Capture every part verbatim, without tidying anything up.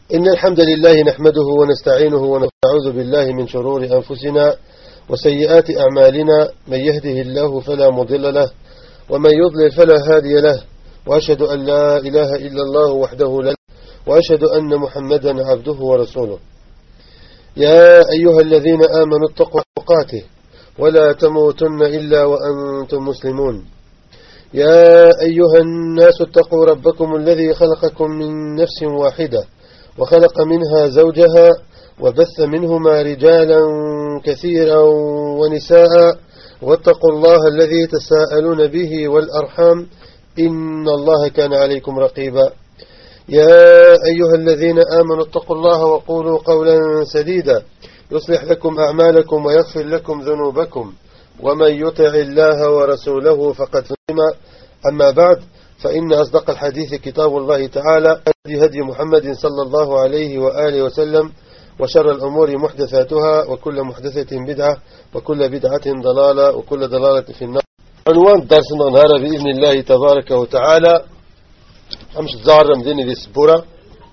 إن الحمد لله نحمده ونستعينه ونعوذ بالله من شرور أنفسنا وسيئات أعمالنا. من يهده الله فلا مضل له ومن يضلل فلا هادي له، وأشهد أن لا إله إلا الله وحده لا وأشهد أن محمدا عبده ورسوله. يا أيها الذين آمنوا اتقوا حقاته ولا تموتن إلا وأنتم مسلمون. يا أيها الناس اتقوا ربكم الذي خلقكم من نفس واحدة وخلق منها زوجها وبث منهما رجالا كثيرا ونساء، واتقوا الله الذي تساءلون به والأرحام إن الله كان عليكم رقيبا. يا أيها الذين آمنوا اتقوا الله وقولوا قولا سديدا يصلح لكم أعمالكم ويغفر لكم ذنوبكم، ومن يطع الله ورسوله فقد فهم. أما بعد، فإن أصدق الحديث كتاب الله تعالى، هدي محمد صلى الله عليه وآله وسلم، وشر الأمور محدثاتها وكل محدثة بدعة وكل بدعة ضلالة وكل ضلالة في النار. عنوان درسنا النهارده بإذن الله تبارك وتعالى مش تزارم ديني دي السبورة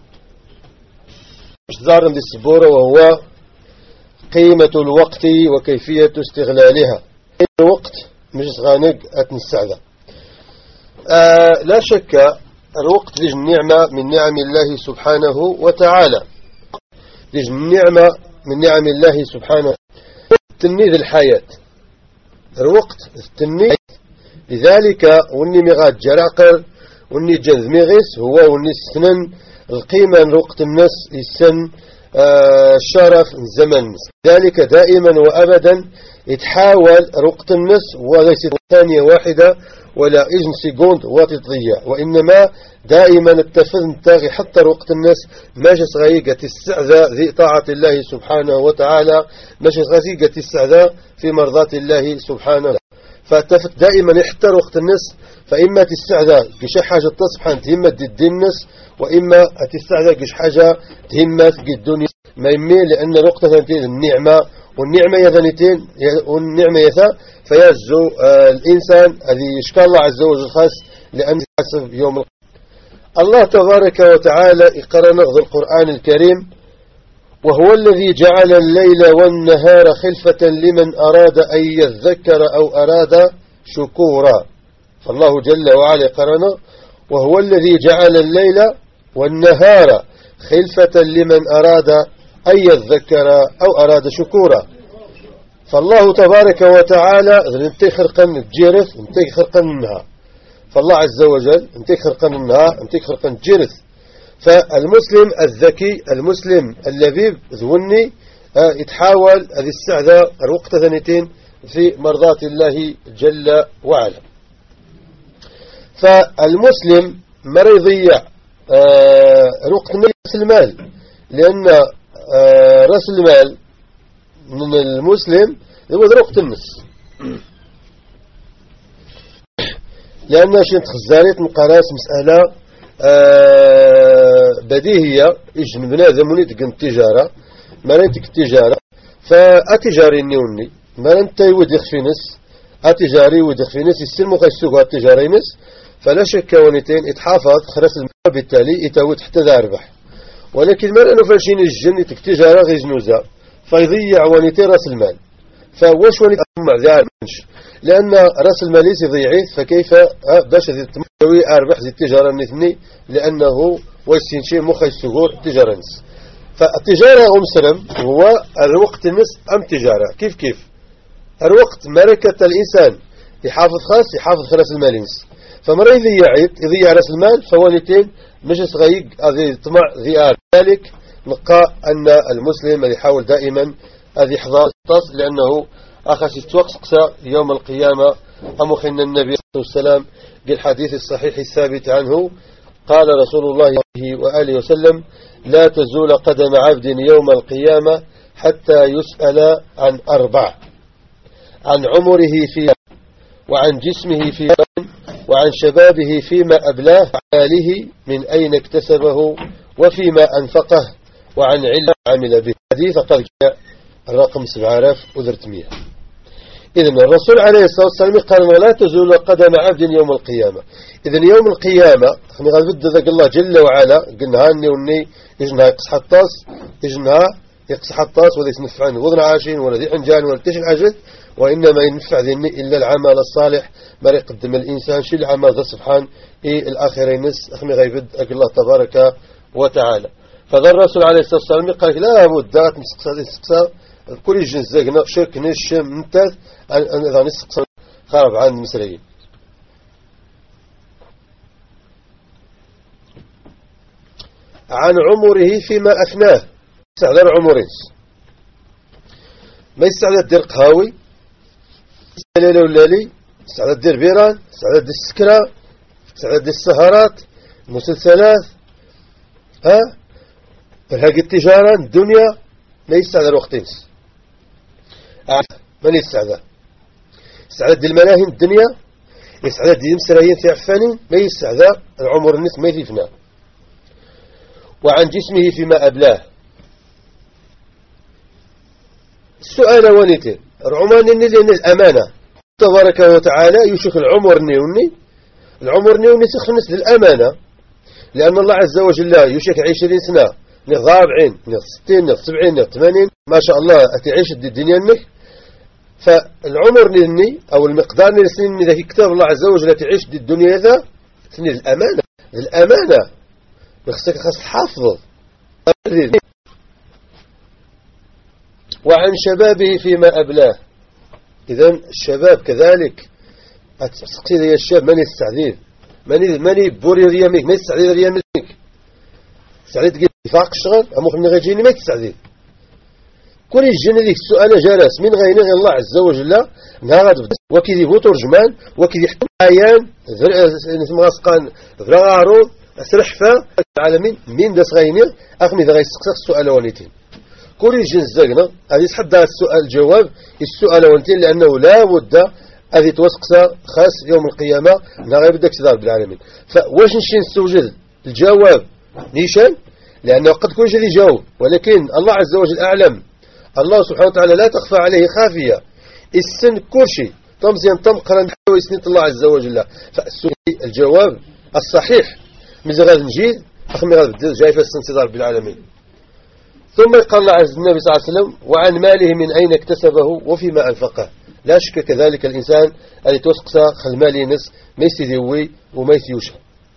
مش تزارم دي السبورة وهو قيمة الوقت وكيفية استغلالها. الوقت مش غانق أتنسعده. آه لا شك الوقت ليج النعمة من نعم الله سبحانه وتعالى، ليج النعمة من نعم الله سبحانه. تلميذ الحياة الوقت التلميذ، لذلك وني مغاد جراقر وني جذ مغيس هو وني السنن القيمة الوقت الناس السن آه الشرف الزمن. ذلك دائما وأبدا يتحاول وقت الناس وليس ثانية واحدة ولا إجن سيكوند وتضيع، وإنما دائما التفذ نتاغي حتى وقت الناس ماش صغيقة السعذة ذي طاعة الله سبحانه وتعالى، ماش صغيقة السعذة في مرضات الله سبحانه. فالتفت دائما يحتر وقت الناس، فإما تستعذى قش حاجة تصبح تهمة دي الناس، وإما تستعذى قش حاجة تهمة في الدنيا ما يميل، لأن الوقت ثانتين النعمة، والنعمة يذنتين والنعمة يثا فيزو آه الإنسان الذي يشكى الله عز وجل خاص لأن حسب يوم القيامة. الله تبارك وتعالى يقرأنا في القرآن الكريم: وهو الذي جعل الليل والنهار خلفة لمن أراد أن يذكر أو أراد شكورا. فالله جل وعلا يقرأنا: وهو الذي جعل الليل والنهار خلفة لمن أراد أن يذكر أو أراد شكورا. فالله تبارك وتعالى انتي خرقن الجيرث انتي خرقن النهار، فالله عز وجل انتي خرقن النهار انتي خرقن الجيرث. فالمسلم الذكي المسلم اللبيب ذوني اه يتحاول هذه السعدة الوقت ثانيتين في مرضات الله جل وعلا. فالمسلم ما يضيع اه الوقت من رأس المال، لأن اه رأس المال من المسلم هو وقت النص، لأن شيء تخزاريت مقاراس مسألة آه بديهية. إيش من بنادم ونيتك التجارة ما رأيتك التجارة فأتجاري نيوني ما أنت يودخ في نس أتجاري ودخ في نس السلم خيسوق التجاري نس، فلا شك ونيتين يتحافظ خلاص المال، بالتالي يتوت حتى ذا أربح. ولكن ما أنه فاشين الجن يتك تجارة غير جنوزة فيضيع ونيتين رأس المال. فواش ونيت مع ذا لأن رأس المال يضيعه، فكيف باش تسوي أربح زي التجارة نثني، لأنه ويسين شيء مخ السجور تجارة نس. فالتجارة أم سلم هو الوقت النس أم تجارة كيف كيف الوقت ملكة الإنسان يحافظ خاص يحافظ رأس المال نس. فمرة يضيع يضيع رأس المال فوالتين مش صغيق هذه طمع ذي. ذلك نقى أن المسلم يحاول دائما هذه يحظى لأنه أخذ يتوقع يوم القيامة. أمخن النبي صلى الله عليه وسلم بالحديث الصحيح الثابت عنه قال رسول الله وآله وسلم: لا تزول قدم عبد يوم القيامة حتى يسأل عن أربع: عن عمره في وعن جسمه في وعن شبابه فيما أبلاه، وعاله من أين اكتسبه وفيما أنفقه، وعن علم عمل به. حديث قد جاء الرقم سبعة آلاف وثلاثمائة. إذن الرسول عليه الصلاة والسلام قال ولا تزول قدم عبد يوم القيامة. إذن يوم القيامة خلينا غنبد ذاك الله جل وعلا قلنا هاني وني يجنها يقص حطاس يجنها يقص حطاس ولا ينفع عنه وذن عاشين ولا ذي حنجان ولا تيش العجل، وإنما ينفع ذني إلا العمل الصالح ما يقدم الإنسان شيء العمل ذا سبحان إيه الآخر ينس أخمي غيبد أقل الله تبارك وتعالى. فذا الرسول عليه الصلاة والسلام قال لا بد نسقسا نسقسا كل جنس زقنا شرك نش ممتاز أن نسقسا خرب عن المسريين. عن عمره فيما أفناه استعداد عمرين ما يستعداد دير قهاوي ليلة ولا لي استعداد دير بيران استعداد دير السكرة استعداد دير السهرات المسلسلات ها فرهاق التجارة الدنيا ما يستعداد وقتين من يستعداد استعداد دير الملاهي الدنيا يستعداد دير مسرايين في عفانين ما يستعداد العمر الناس ما يفنى. وعن جسمه فيما أبلاه السؤال ونيتين العمان إني لأن الأمانة تبارك وتعالى يشك العمر نيوني العمر نيوني سخنس للأمانة، لأن الله عز وجل يشك عشرين سنة نغ أربعين نغ ستين نغ سبعين نغ ثمانين ما شاء الله أتعيش الدنيا منك. فالعمر نيني أو المقدار من السنين إذا كتاب الله عز وجل تعيش دي الدنيا ذا سنين الأمانة الأمانة يخصك خاص حافظ. وعن شبابه فيما أبلاه إذن الشباب كذلك أتسقسي لي الشاب من يستعذير من ماني بوري ريامك ما يستعذير ريامك استعذير تقول فاق الشغل أمو خلني غيجيني ما يستعذير كل الجنة ذيك السؤال جالس من غير الله عز وجل نهار وكذي بو ترجمان وكذي حتى عيان نسمى غاسقان ذرا عروض أسرحفة العالمين من داس غينير أخمي ذا غيسقسق السؤال ونيتين كل الجنس زاقنا هذه يسحب السؤال الجواب السؤال ونيتين لأنه لا بد هذه توسقسا خاص يوم القيامة لا غير بدك تدار بالعالمين. فواش نشين نستوجد الجواب نيشان لأنه قد كل شيء يجاوب ولكن الله عز وجل أعلم. الله سبحانه وتعالى لا تخفى عليه خافية السن كل شيء طمزين طم قرن ويسنة الله عز وجل. فالسؤال الجواب الصحيح ماذا غادي نجي أخمي غادي جاي في السنتظار بالعالمين. ثم قال الله عز النبي صلى الله عليه وسلم وعن ماله من أين اكتسبه وفيما أنفقه. لا شك كذلك الإنسان اللي توسقسا خل مالي نس ما يسيديوي وما يسيوشها.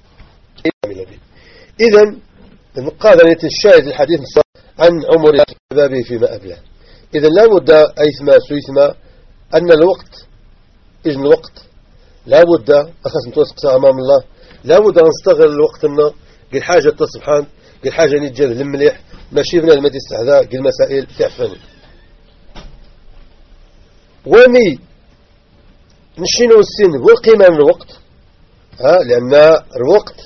إذن المقابلة الشاهد الحديث عن عمر شبابه فيما أبلاه. إذن لا بد أيثما سويثما أن الوقت إذن الوقت لا بد أخذ نتوسقسا أمام الله لا بد أن نستغل الوقت لنا قل حاجة سبحان قل حاجة نتجد المليح ماشي بنا المدي استعذاء قل مسائل تعفن ومي نشينو السن والقيمة من الوقت ها لأن الوقت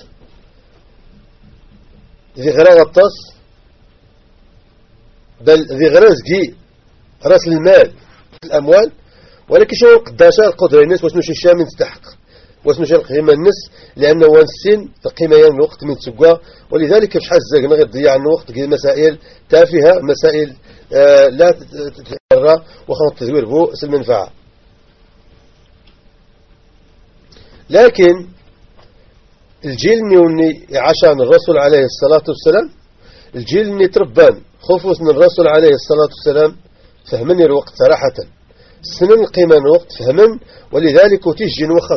ذي غراء الطاس بل ذي غراء زقي راس المال الأموال ولكن شو قداشا القدرة الناس واسنو شي شامن تستحق واسمه شيء القيمة النس لأنه وانسين القيمة يوم الوقت من تسقى ولذلك مش حزق نغير تضيع الوقت قيل مسائل تافهة مسائل آه لا تتحرى وخلط التدوير بو المنفعة. لكن الجيل نيوني عشان الرسول عليه الصلاة والسلام الجيل ني تربان خوفوس من الرسول عليه الصلاة والسلام فهمني الوقت صراحة سنن القيمة الوقت فهمن ولذلك وتيجي وخط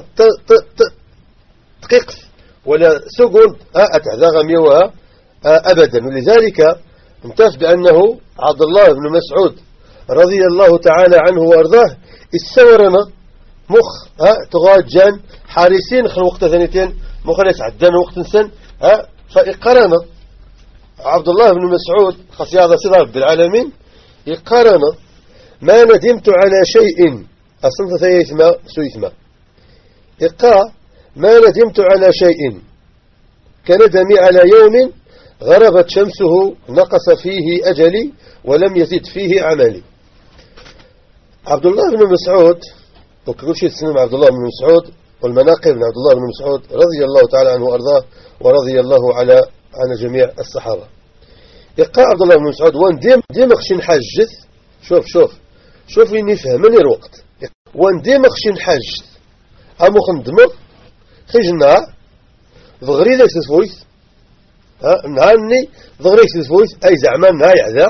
دقيق ولا سكند أتعذى غميوها أبدا. ولذلك امتاز بأنه عبد الله بن مسعود رضي الله تعالى عنه وأرضاه السورنا مخ تغاد جان حارسين خل وقت ثانيتين مخلص عدان وقت سن فإقرنا عبد الله بن مسعود خاص هذا صدر بالعالمين يقرنا ما ندمت على شيء أصنت ثيثما سويثما إقا ما ندمت على شيء كندمي على يوم غربت شمسه نقص فيه أجلي ولم يزد فيه عملي. عبد الله بن مسعود وكل شيء تسمى عبد الله بن مسعود والمناقب من عبد الله بن مسعود رضي الله تعالى عنه وأرضاه ورضي الله على عن جميع الصحابة. إقا عبد الله بن مسعود وان ديم ديم خشين حجث شوف شوف شوف إني فهمني الوقت وندي مخشي نحاج أمو خندمغ خجنا ضغري ذاك سفويس ها نهاني ضغري سفويس أي زعما نهاي عذا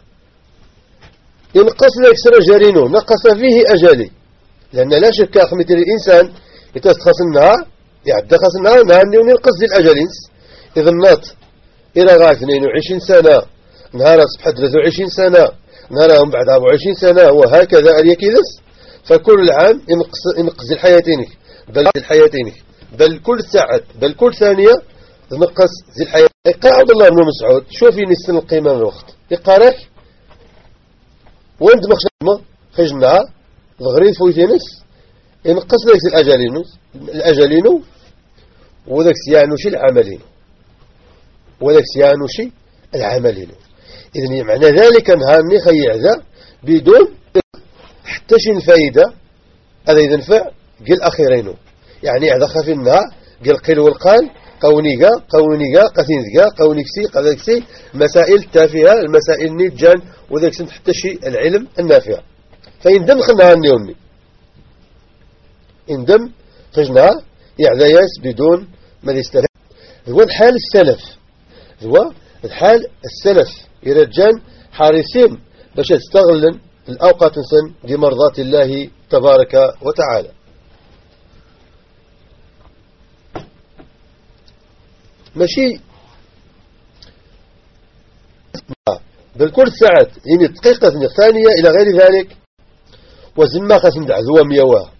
ينقص لك سر جارينو نقص فيه أجلي لأن لا شك أخمتي الإنسان يتستخص النهار يعد خاص النهار نهاني وننقص ذي الأجلينس إذا ناط إلى غاية اثنين وعشرين سنة نهار أصبح ثلاثة وعشرين سنة نهارهم بعد أربعة وعشرين سنة وهكذا اليكيدس فكل عام ينقص ينقص الحياتينك بل الحياتينك بل كل ساعة بل كل ثانية نقص زي الحياة. يقع عبد الله بن مسعود شوفي نسن القيمة من الوقت يقارك وانت مخشمة خجنا ضغرين فويتينس ينقص لك الأجالينو الأجالينو وذاك سيانوشي العملين وذاك سيانوشي العملين إذن معنى ذلك نهارني خيع ذا بدون حتى شي فايدة هذا ينفع قل أخيرينو يعني هذا خفي النهار قل قيل والقال قونيقا قونيقا قثينذقا قونيكسي قذاكسي مسائل تافهة المسائل نيجان وذاك سنت حتى شي العلم النافع فيندم خلنا هنيوني اندم فجنا يعذياس بدون ما يستفاد. هو الحال السلف هو الحال السلف يرجان حارسين باش يستغلن الأوقات سن لمرضات الله تبارك وتعالى. ماشي بالكل ساعات يعني دقيقة ثانية إلى غير ذلك وزما خاص ندعذو ميواه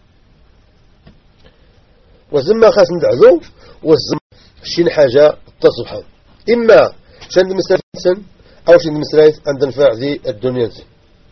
وزما خاص ندعذو وزما شين حاجة تصبح إما شند مسرائي أو شند مسرائي عند نفع ذي الدنيا زي.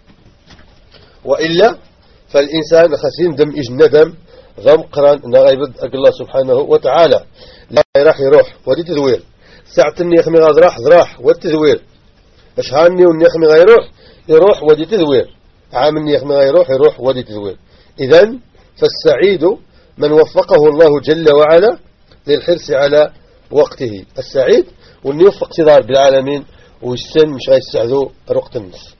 وإلا فالإنسان خاص يندم إج ندم ضم قران نغيبد الله سبحانه وتعالى لا راح يروح ودي تذوير ساعة النيخمي غاد راح راح والتذوير اش هاني والنيخمي غيروح يروح ودي تذوير عام النيخمي غيروح يروح ودي تذوير. إذن فالسعيد من وفقه الله جل وعلا للحرص على وقته السعيد واللي يوفق صدار بالعالمين والسن مش غيستعذو رقت النص.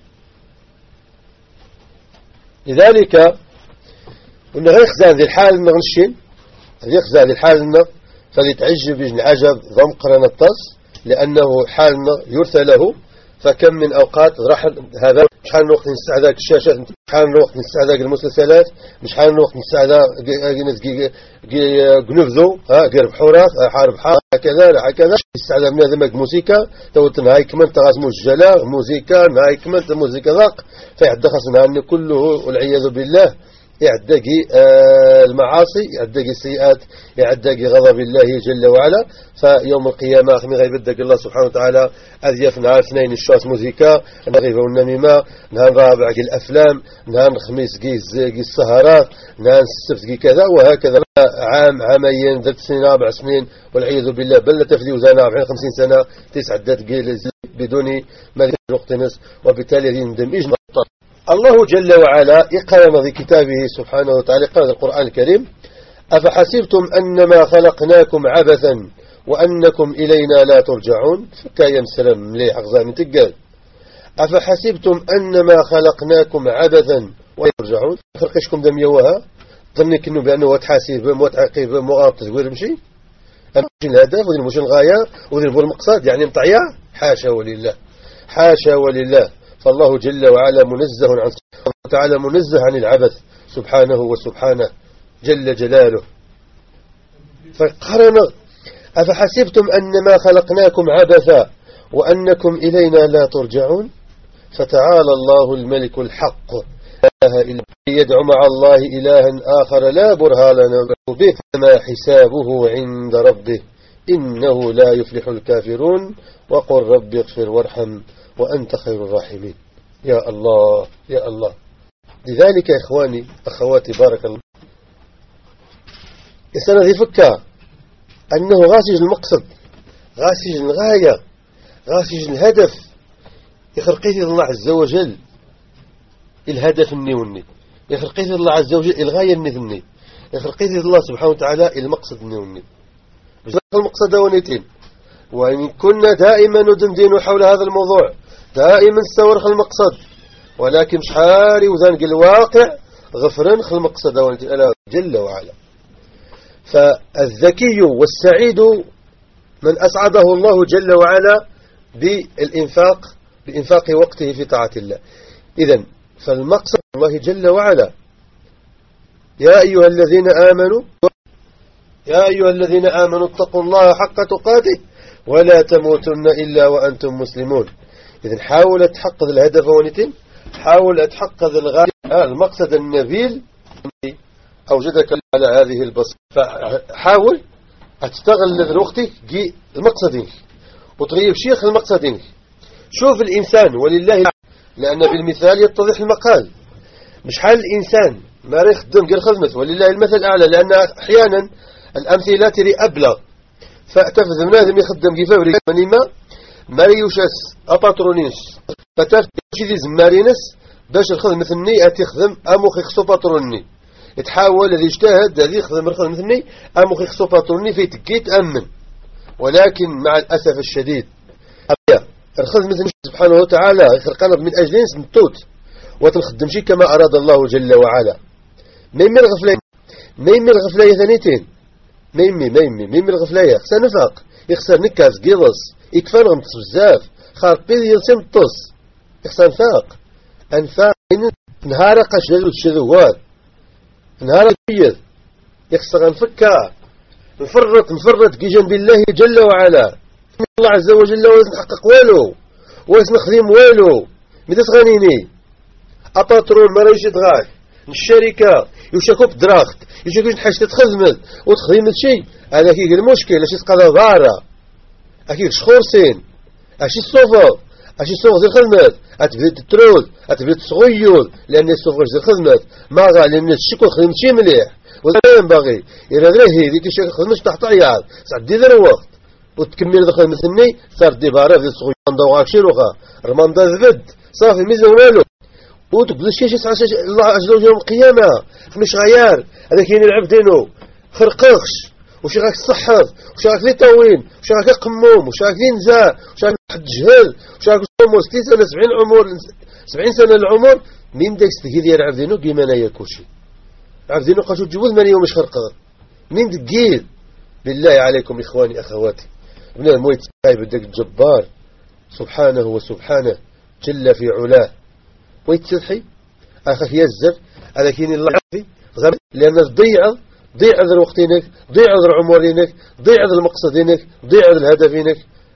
لذلك وإن غير خزان ذي الحال نغنشين ذي خزان ذي الحال فليتعجب بجن عجب ضم قرن الطس لأنه حالنا يرثى له فكم من أوقات راح هذا مش حال وقت نستعذاك الشاشات مش حال وقت نستعذاك المسلسلات مش حال وقت نستعذاك جنفذو ها قرب حورات حارب حار هكذا هكذا نستعذا من هذا مك موسيقى توتن هاي كمان تغاز مجلة موسيقى هاي كمان موسيقى ذاق فيعد خصنا أن كله والعياذ بالله يعدقي آه المعاصي يعدقي السيئات يعدقي غضب الله جل وعلا. فيوم القيامة خمي غيبدك الله سبحانه وتعالى أذيف نهار اثنين الشاس موسيقى نغيبة والنميمة نهار رابع قي الأفلام نهار خميس قي السهرات نهار السبت قي كذا وهكذا عام عامين ذات سنين أربع سنين والعياذ بالله بل تفدي وزانا أربعين خمسين سنة تسعة دقائق بدون ما وقت نص وبالتالي يندم إجمع. الله جل وعلا يقرن في كتابه سبحانه وتعالى قال القرآن الكريم أفحسبتم أنما خلقناكم عبثا وأنكم إلينا لا ترجعون فكاية سلام مليح أغزان تقال أفحسبتم أنما خلقناكم عبثا ويرجعون خلقشكم دم يوها ظنك إنه بأنه تحاسب وتعقيب مغارب تزوير مشي مش الهدف وذي مش الغاية وذي المقصد يعني مطعيا حاشا ولله حاشا ولله. فالله جل وعلا منزه عن تعالى منزه عن العبث سبحانه وسبحانه جل جلاله. فقرن أفحسبتم أنما خلقناكم عبثا وأنكم إلينا لا ترجعون فتعالى الله الملك الحق لا إله إلا يدعو مع الله إلها آخر لا برهان له به فما حسابه عند ربه إنه لا يفلح الكافرون وقل رب اغفر وارحم وأنت خير الراحمين. يا الله يا الله. لذلك يا إخواني أخواتي بارك الله السنة ذي فكا أنه غاسج المقصد غاسج الغاية غاسج الهدف يخرقيت الله عز وجل الهدف النيوني يخرقيت الله عز وجل الغاية النذني يخرقيت الله سبحانه وتعالى المقصد النيوني المقصد ونيتين. وإن كنا دائما ندندن حول هذا الموضوع دائما استورخ المقصد ولكن شحاري وذنق الواقع غفرا خل مقصد ألا جل وعلا. فالذكي والسعيد من أسعده الله جل وعلا بالإنفاق بإنفاق وقته في طاعة الله. إذن فالمقصد الله جل وعلا يا أيها الذين آمنوا يا أيها الذين آمنوا اتقوا الله حق تقاته ولا تموتن إلا وأنتم مسلمون. إذن حاول تحقق الهدف ونتم، حاول تحقق الغاية المقصد النبيل أوجدك على هذه البسطة. فحاول أتستغل الوقت جي المقصدين وتغيب شيخ المقصدين. شوف الإنسان ولله، لأن بالمثال يتضح المقال. مش حال الإنسان ما يخدم غير خدمته ولله المثل الأعلى، لأن أحيانا الأمثلة تري أبلغ. فأتفز من هذا يخدم كيفابري منما ماريوشاس أباترونيس فتفز ذي زمارينس باش الخدمة الني أتخدم أموخي خصو باتروني يتحاول الذي يجتهد الذي يخدم الخدمة الني أموخي خصو باتروني في تكيت أمن. ولكن مع الأسف الشديد الخدمة سبحانه وتعالى خلقنا من أجل نتوت وتنخدم شيء كما أراد الله جل وعلا. ميمي الغفلة ميمي الغفلة ثانيتين ميمي ميمي ميمي الغفلة خسر نفاق يخسر نكاز قيضص يكفر غمتص بزاف خارق بيض يلسم الطص يخسر نفاق أنفاق نهار قشدو الشذوات نهار بيض يخسر نفكا نفرط نفرط كي جنب الله جل وعلا. الله عز وجل ويز نحقق والو ويز نخدم والو متى تغنيني أباترون ما رايش يدغاك الشركة يشكو بدراخت يشكو نحاش تتخدمت وتخدمت شيء هذا كي المشكل اشي تقضى ضارة اكيد شخورسين اشي الصوفة اشي الصوفة زي الخدمات اتبدي تترول اتبدي تصغيول لان الصوفة زي الخدمات ما غا لان الشكو خدمت شي مليح ولا ينبغي إذا غير هذيك الشيء خدمتش تحت عيال سعدي ذا الوقت وتكمل دخل مثلني صار ديبارة في الصغير ضوغاك شيروخا رمان دا ذبد صافي ميزة ومالو وتقول الشيء يسعى الله عز وجل يوم القيامة مش غيار هذا كاين العبد دينو خرقخش وش راك تصحف وش راك لي طوين وش راك قموم وش راك نزا وش راك حد جهل وش راك عمر ستين سنة سبعين عمر سبعين سنة العمر من داك ستكي ديال العبد دينو كيما انا ياكلشي عبد دينو قاشو تجوز من يوم مش خرقه من دقيل. بالله عليكم إخواني أخواتي ابن المويت سايب داك الجبار سبحانه وسبحانه جل في علاه ويتسلحي أخاك يزر هذا كاين الله عافي غير لأن ضيع ضيع ذا وقتينك ضيع ذا عمرينك ضيع ذا المقصدينك ضيع ذا الهدفينك.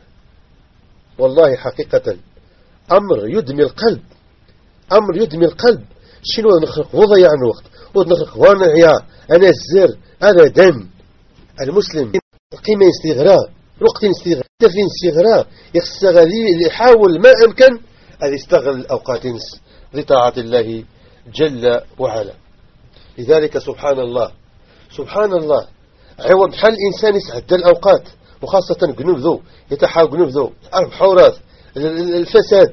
والله حقيقة أمر يدمي القلب أمر يدمي القلب. شنو نخرق وضيع الوقت ونخرق ونعيا أنا الزر أبدا. المسلم قيمة استغراء وقت استغراء دفين استغراء يستغل يحاول ما أمكن أن يستغل الأوقات لطاعة الله جل وعلا. لذلك سبحان الله سبحان الله عوض حال الإنسان يسعد الأوقات وخاصة جنوب ذو يتحاول جنوب ذو الحورات الفساد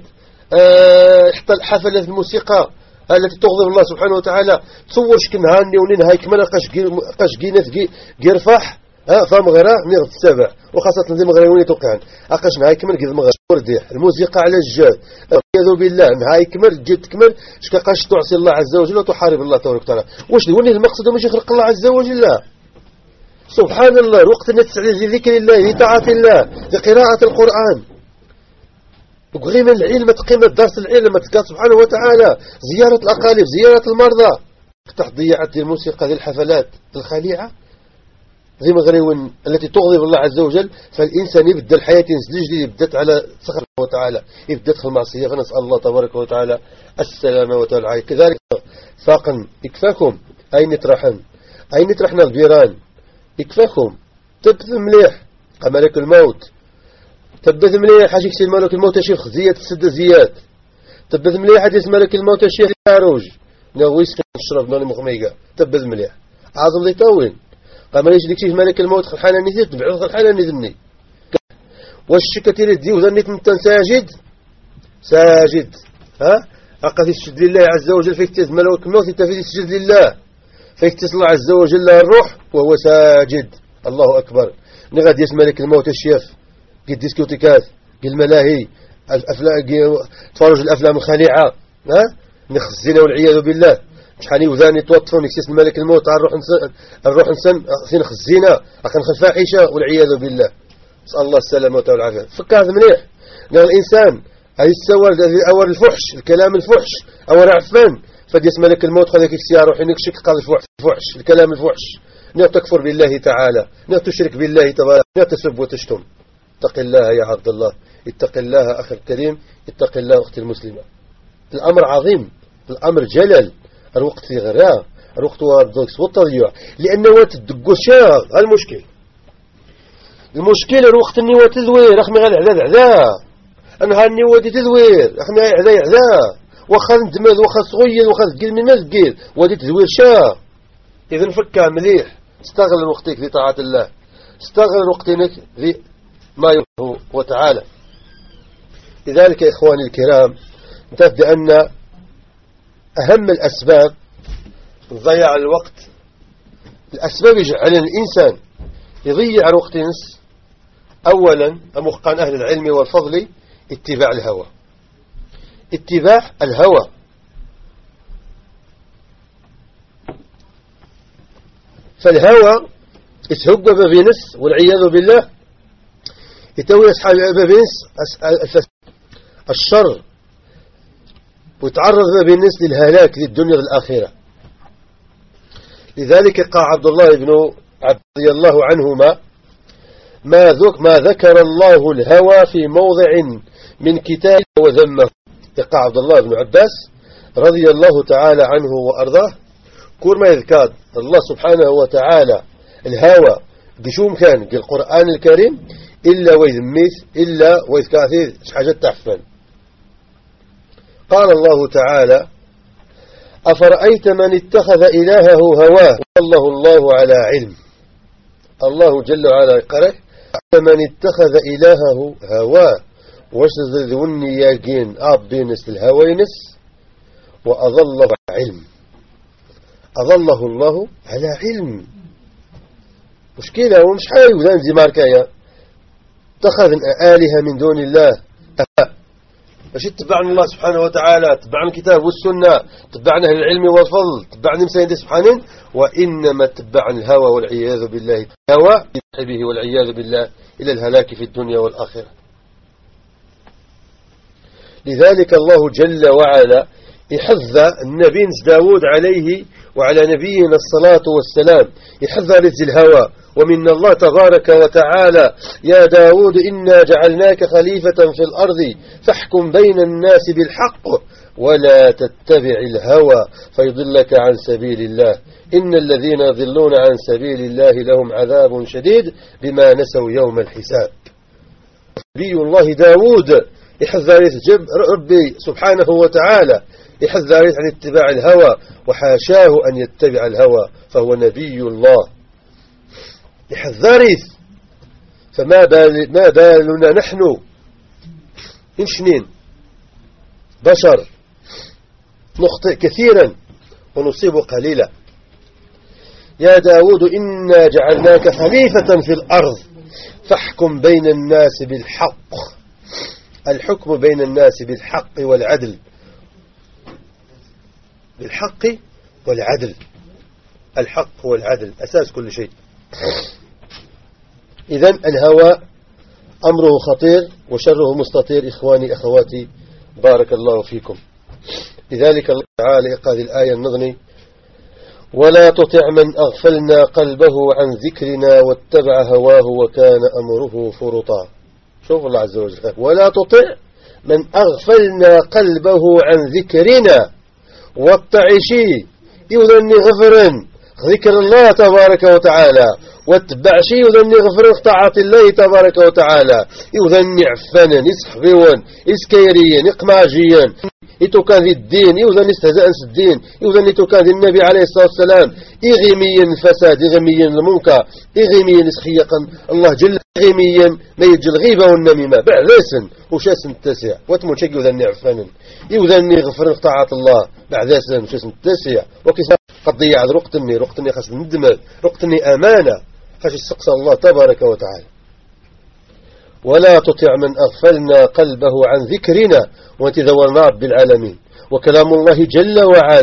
حتى حفلات الموسيقى التي تغضب الله سبحانه وتعالى. تصور شكن هاني ونين هاي كمان قاش جينات جيرفاح ها فهم غيرها نغد السبع وخاصة ذي مغريوني توقعن أقاش نهاي كمان كذا مغرور الموسيقى على الجاد والعياذ بالله نهاي كمان جد كمان شكا قاش تعصي الله عز وجل وتحارب الله تبارك وتعالى. واش دوني المقصد مش يخلق الله عز وجل سبحان الله. الوقت نتسعى لذكر الله لطاعة الله لقراءة القرآن وقيمة العلم قيمة درس العلم تقال سبحانه وتعالى زيارة الأقاليم زيارة المرضى. تضيعت الموسيقى ذي الحفلات الخليعة ذي مغريون التي تغضب الله عز وجل. فالإنسان يبدأ الحياة جديد يبدأت على سخط الله تعالى يبدأت في المعصية. فنسأل الله تبارك وتعالى السلامة والعافية. كذلك فاقا يكفاكم أين يطرحن أين يطرحنا البيران يكفاكم تبذ مليح ملك الموت تبذ مليح حاجة يكسي ملك الموت شيخ خزيات السد زيات تبذ مليح حديث ملك الموت شيخ عروج نويس نشرب نوني مغميقة تبذ مليح عظم ذي طوين قام ليش ديك شيء ملك الموت خلحانا نثير تبعوه خلحانا نذني والشكة اللي تديه وذنيت متن ساجد ساجد ها أقد يسجد لله عز وجل فيك تز ملك الموت انت فيه تسجد لله فيك تصلى عز وجل الروح وهو ساجد. الله أكبر. نغاد يس ملك الموت الشيف قد ديسكوتيكات قد الملاهي الأفلام تفرج الأفلام الخليعة ها نخزينا والعياذ بالله شحال وذاني توطفون يكسس الملك الموت نروح نسن نروح نسن فين خزينا أخنخ الفاحشة والعياذ بالله. نسأل الله السلامة والعافية. فكر هذا مليح. قال الإنسان هاي السوار أور الفحش الكلام الفحش أور عفان فديس ملك الموت خذك السيارة روح نكشك قال الفحش الكلام الفحش لا تكفر بالله تعالى لا تشرك بالله تبارك لا تسب وتشتم. اتق الله يا عبد الله اتق الله أخي الكريم اتق الله أختي المسلمة. الأمر عظيم الأمر جلل الوقت في غراء الوقت والضغط والتضييع لأنه وقت الدقوشاء المشكل المشكلة الوقت اني وتذوير اخمي غير عذاب عذاب انا هاني ودي تذوير اخمي عذاب عذاب وخا ندمد وخا صغير وخا ثقيل من ما ثقيل ودي تذوير شا. اذا فكها مليح استغل وقتك في طاعة الله استغل وقتك في ما يحبه وتعالى. لذلك يا إخواني الكرام تبدأ أن أهم الأسباب ضياع الوقت الأسباب يجعل الإنسان يضيع الوقت نس أولا أمخقان أهل العلم والفضل اتباع الهوى اتباع الهوى فالهوى يتهب بابينس والعياذ بالله يتوي أصحاب بابينس الشر ويتعرض بابينس للهلاك للدنيا والآخرة. لذلك قال عبد الله بن عبد رضي الله عنهما ما ذك ما ذكر الله الهوى في موضع من كتاب وذمه. يقع عبد الله بن عباس رضي الله تعالى عنه وأرضاه كل ما يذكر الله سبحانه وتعالى الهوى بشوم كان القرآن الكريم إلا ويذميث إلا ويذكاثير حاجة تحفن. قال الله تعالى أفرأيت من اتخذ إلهه هواه والله الله على علم. الله جل وعلا قرأ من اتخذ إلهه هواه وشذذوني ياقين أبينس الهوينس وأظله علم أظله الله على علم. مشكلة ومش حاجة وذان زي ماركايا اتخذ آلهة من دون الله باش يتبعنا الله سبحانه وتعالى تبعنا الكتاب والسنة تبعنا أهل العلم والفضل تبعنا مسايد سبحانه وإنما تبعنا الهوى والعياذ بالله هوى به والعياذ بالله إلى الهلاك في الدنيا والآخرة. لذلك الله جل وعلا يحذ النبي داود عليه وعلى نبينا الصلاة والسلام يحذ رز الهوى ومن الله تبارك وتعالى يا داود إنا جعلناك خليفة في الأرض فاحكم بين الناس بالحق ولا تتبع الهوى فيضلك عن سبيل الله إن الذين يضلون عن سبيل الله لهم عذاب شديد بما نسوا يوم الحساب. نبي الله داود يحذر جب ربي سبحانه وتعالى يحذر عن اتباع الهوى وحاشاه أن يتبع الهوى فهو نبي الله يحذرث. فما بال ما بالنا نحن إنشنين بشر نخطئ كثيرا ونصيب قليلا. يا داود إنا جعلناك خليفة في الأرض فاحكم بين الناس بالحق. الحكم بين الناس بالحق والعدل بالحق والعدل الحق والعدل أساس كل شيء. إذن الهوى أمره خطير وشره مستطير. إخواني أخواتي بارك الله فيكم. لذلك الله تعالى قال الآية النظني ولا تطع من أغفلنا قلبه عن ذكرنا واتبع هواه وكان أمره فرطا. شوف الله عز وجل ولا تطع من أغفلنا قلبه عن ذكرنا والطعشي يوذني غفرا ذكر الله تبارك وتعالى واتبع شيء يوذني غفرا طاعة الله تبارك وتعالى يوذني عفانا يسحبون يسكيريا يقماجيا يتوكان ذي الدين يوذني استهزاء الدين يوذني توكان ذي النبي عليه الصلاة والسلام إغميا الفساد إغميا المنكر إغميا إسخيقا الله جل إغميا ما يجي الغيبة والنميمة بعذاسا وشاس التاسع واتمون شك يوذني عفانا يوذني غفرا طاعة الله بعذاسا وشاس التاسع وكيف قد ضيع رقتني رقتني خاص ندمر رقتني أمانة خاص السقس الله تبارك وتعالى. ولا تطع من أغفلنا قلبه عن ذكرنا وانتذورنا رب العالمين. وكلام الله جل وعلا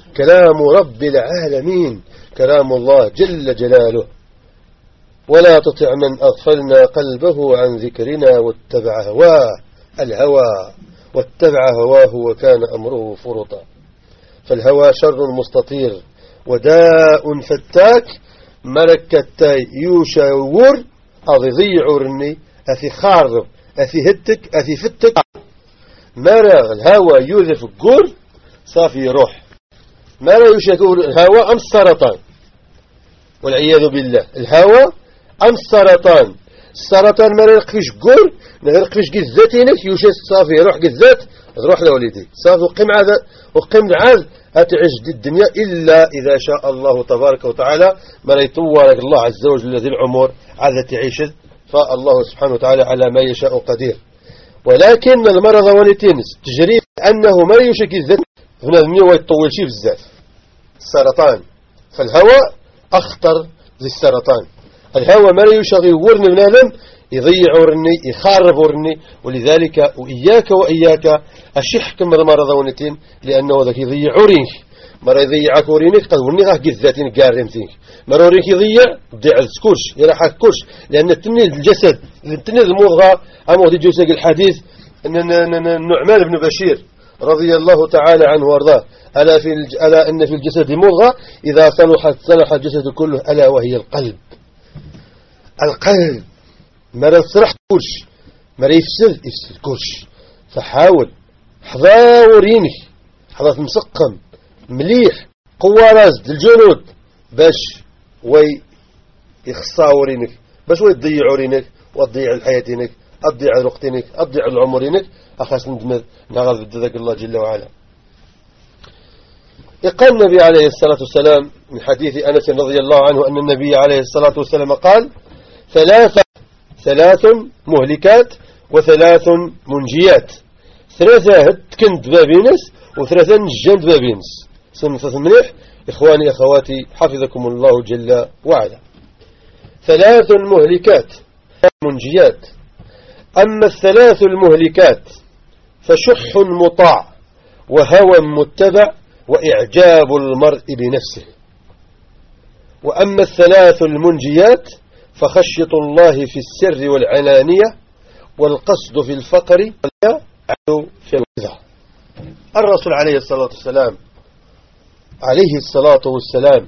كلام رب العالمين، كلام الله جل جلاله. ولا تطع من أغفلنا قلبه عن ذكرنا واتبع هواه، الهوى واتبع هواه وكان أمره فرطا. فالهوى شر مستطير وداء فتاك، ملكتاي يوشاور أضي ضيعورني أثي خارب أثي هتك أثي فتك. مرغ الهوى يوذف الجور صافي روح. مرغ يشاكور الهوى أم السرطان والعياذ بالله. الهوى أم السرطان. السرطان ما نرقفش جور نرقفش جذاتينك يوشا صافي روح جذات روح لوليدي صافي وقيم عاد وقيم عاد أتعج الدنيا إلا إذا شاء الله تبارك وتعالى ما يطورك الله عز وجل ذي العمر عاد تعيش، فالله سبحانه وتعالى على ما يشاء قدير. ولكن المرض ونتينس تجري أنه ما يشكي الذات هنا الدنيا ويطول شيء بزاف السرطان. فالهواء أخطر للسرطان. الهواء ما يشغي ورني من هذا يضيع ورني يخرب ورني. ولذلك وإياك وإياك أشح كم المرض ونتين لأنه ذاك يضيع ورينك. مرة يضيعك ورينك قد ورني غاك الذاتين قارم فيك. مرة ورينك يضيع ضيع السكوش يراح كوش لأن التنيد الجسد التنيد المضغة أما ودي جوسك الحديث أن النعمان بن بشير رضي الله تعالى عنه وارضاه ألا, في الج... ألا إن في الجسد مضغة إذا صلحت صلح الجسد كله ألا وهي القلب. القلب مرة يصرح كوش مرة يفسد يفسد كوش. فحاول حظا ورينك حظا مسقم مليح قوة رازد الجنود باش وي يخصاورينك باش وي تضيع ورينك وتضيع الحياتينك أضيع وقتينك أضيع العمرينك أخاص ندمد نغض بدذك الله جل وعلا. قال النبي عليه الصلاة والسلام من حديث أنس رضي الله عنه أن النبي عليه الصلاة والسلام قال ثلاثة ثلاث مهلكات وثلاث منجيات. ثلاثة هتكند بابينس وثلاثة نجند بابينس. سنة مليح إخواني أخواتي حفظكم الله جل وعلا. ثلاث مهلكات منجيات. أما الثلاث المهلكات فشح مطاع وهوى متبع وإعجاب المرء بنفسه. وأما الثلاث المنجيات فخشية الله في السر والعلانية والقصد في الفقر والعدو في الوضع. الرسول عليه الصلاة والسلام عليه الصلاة والسلام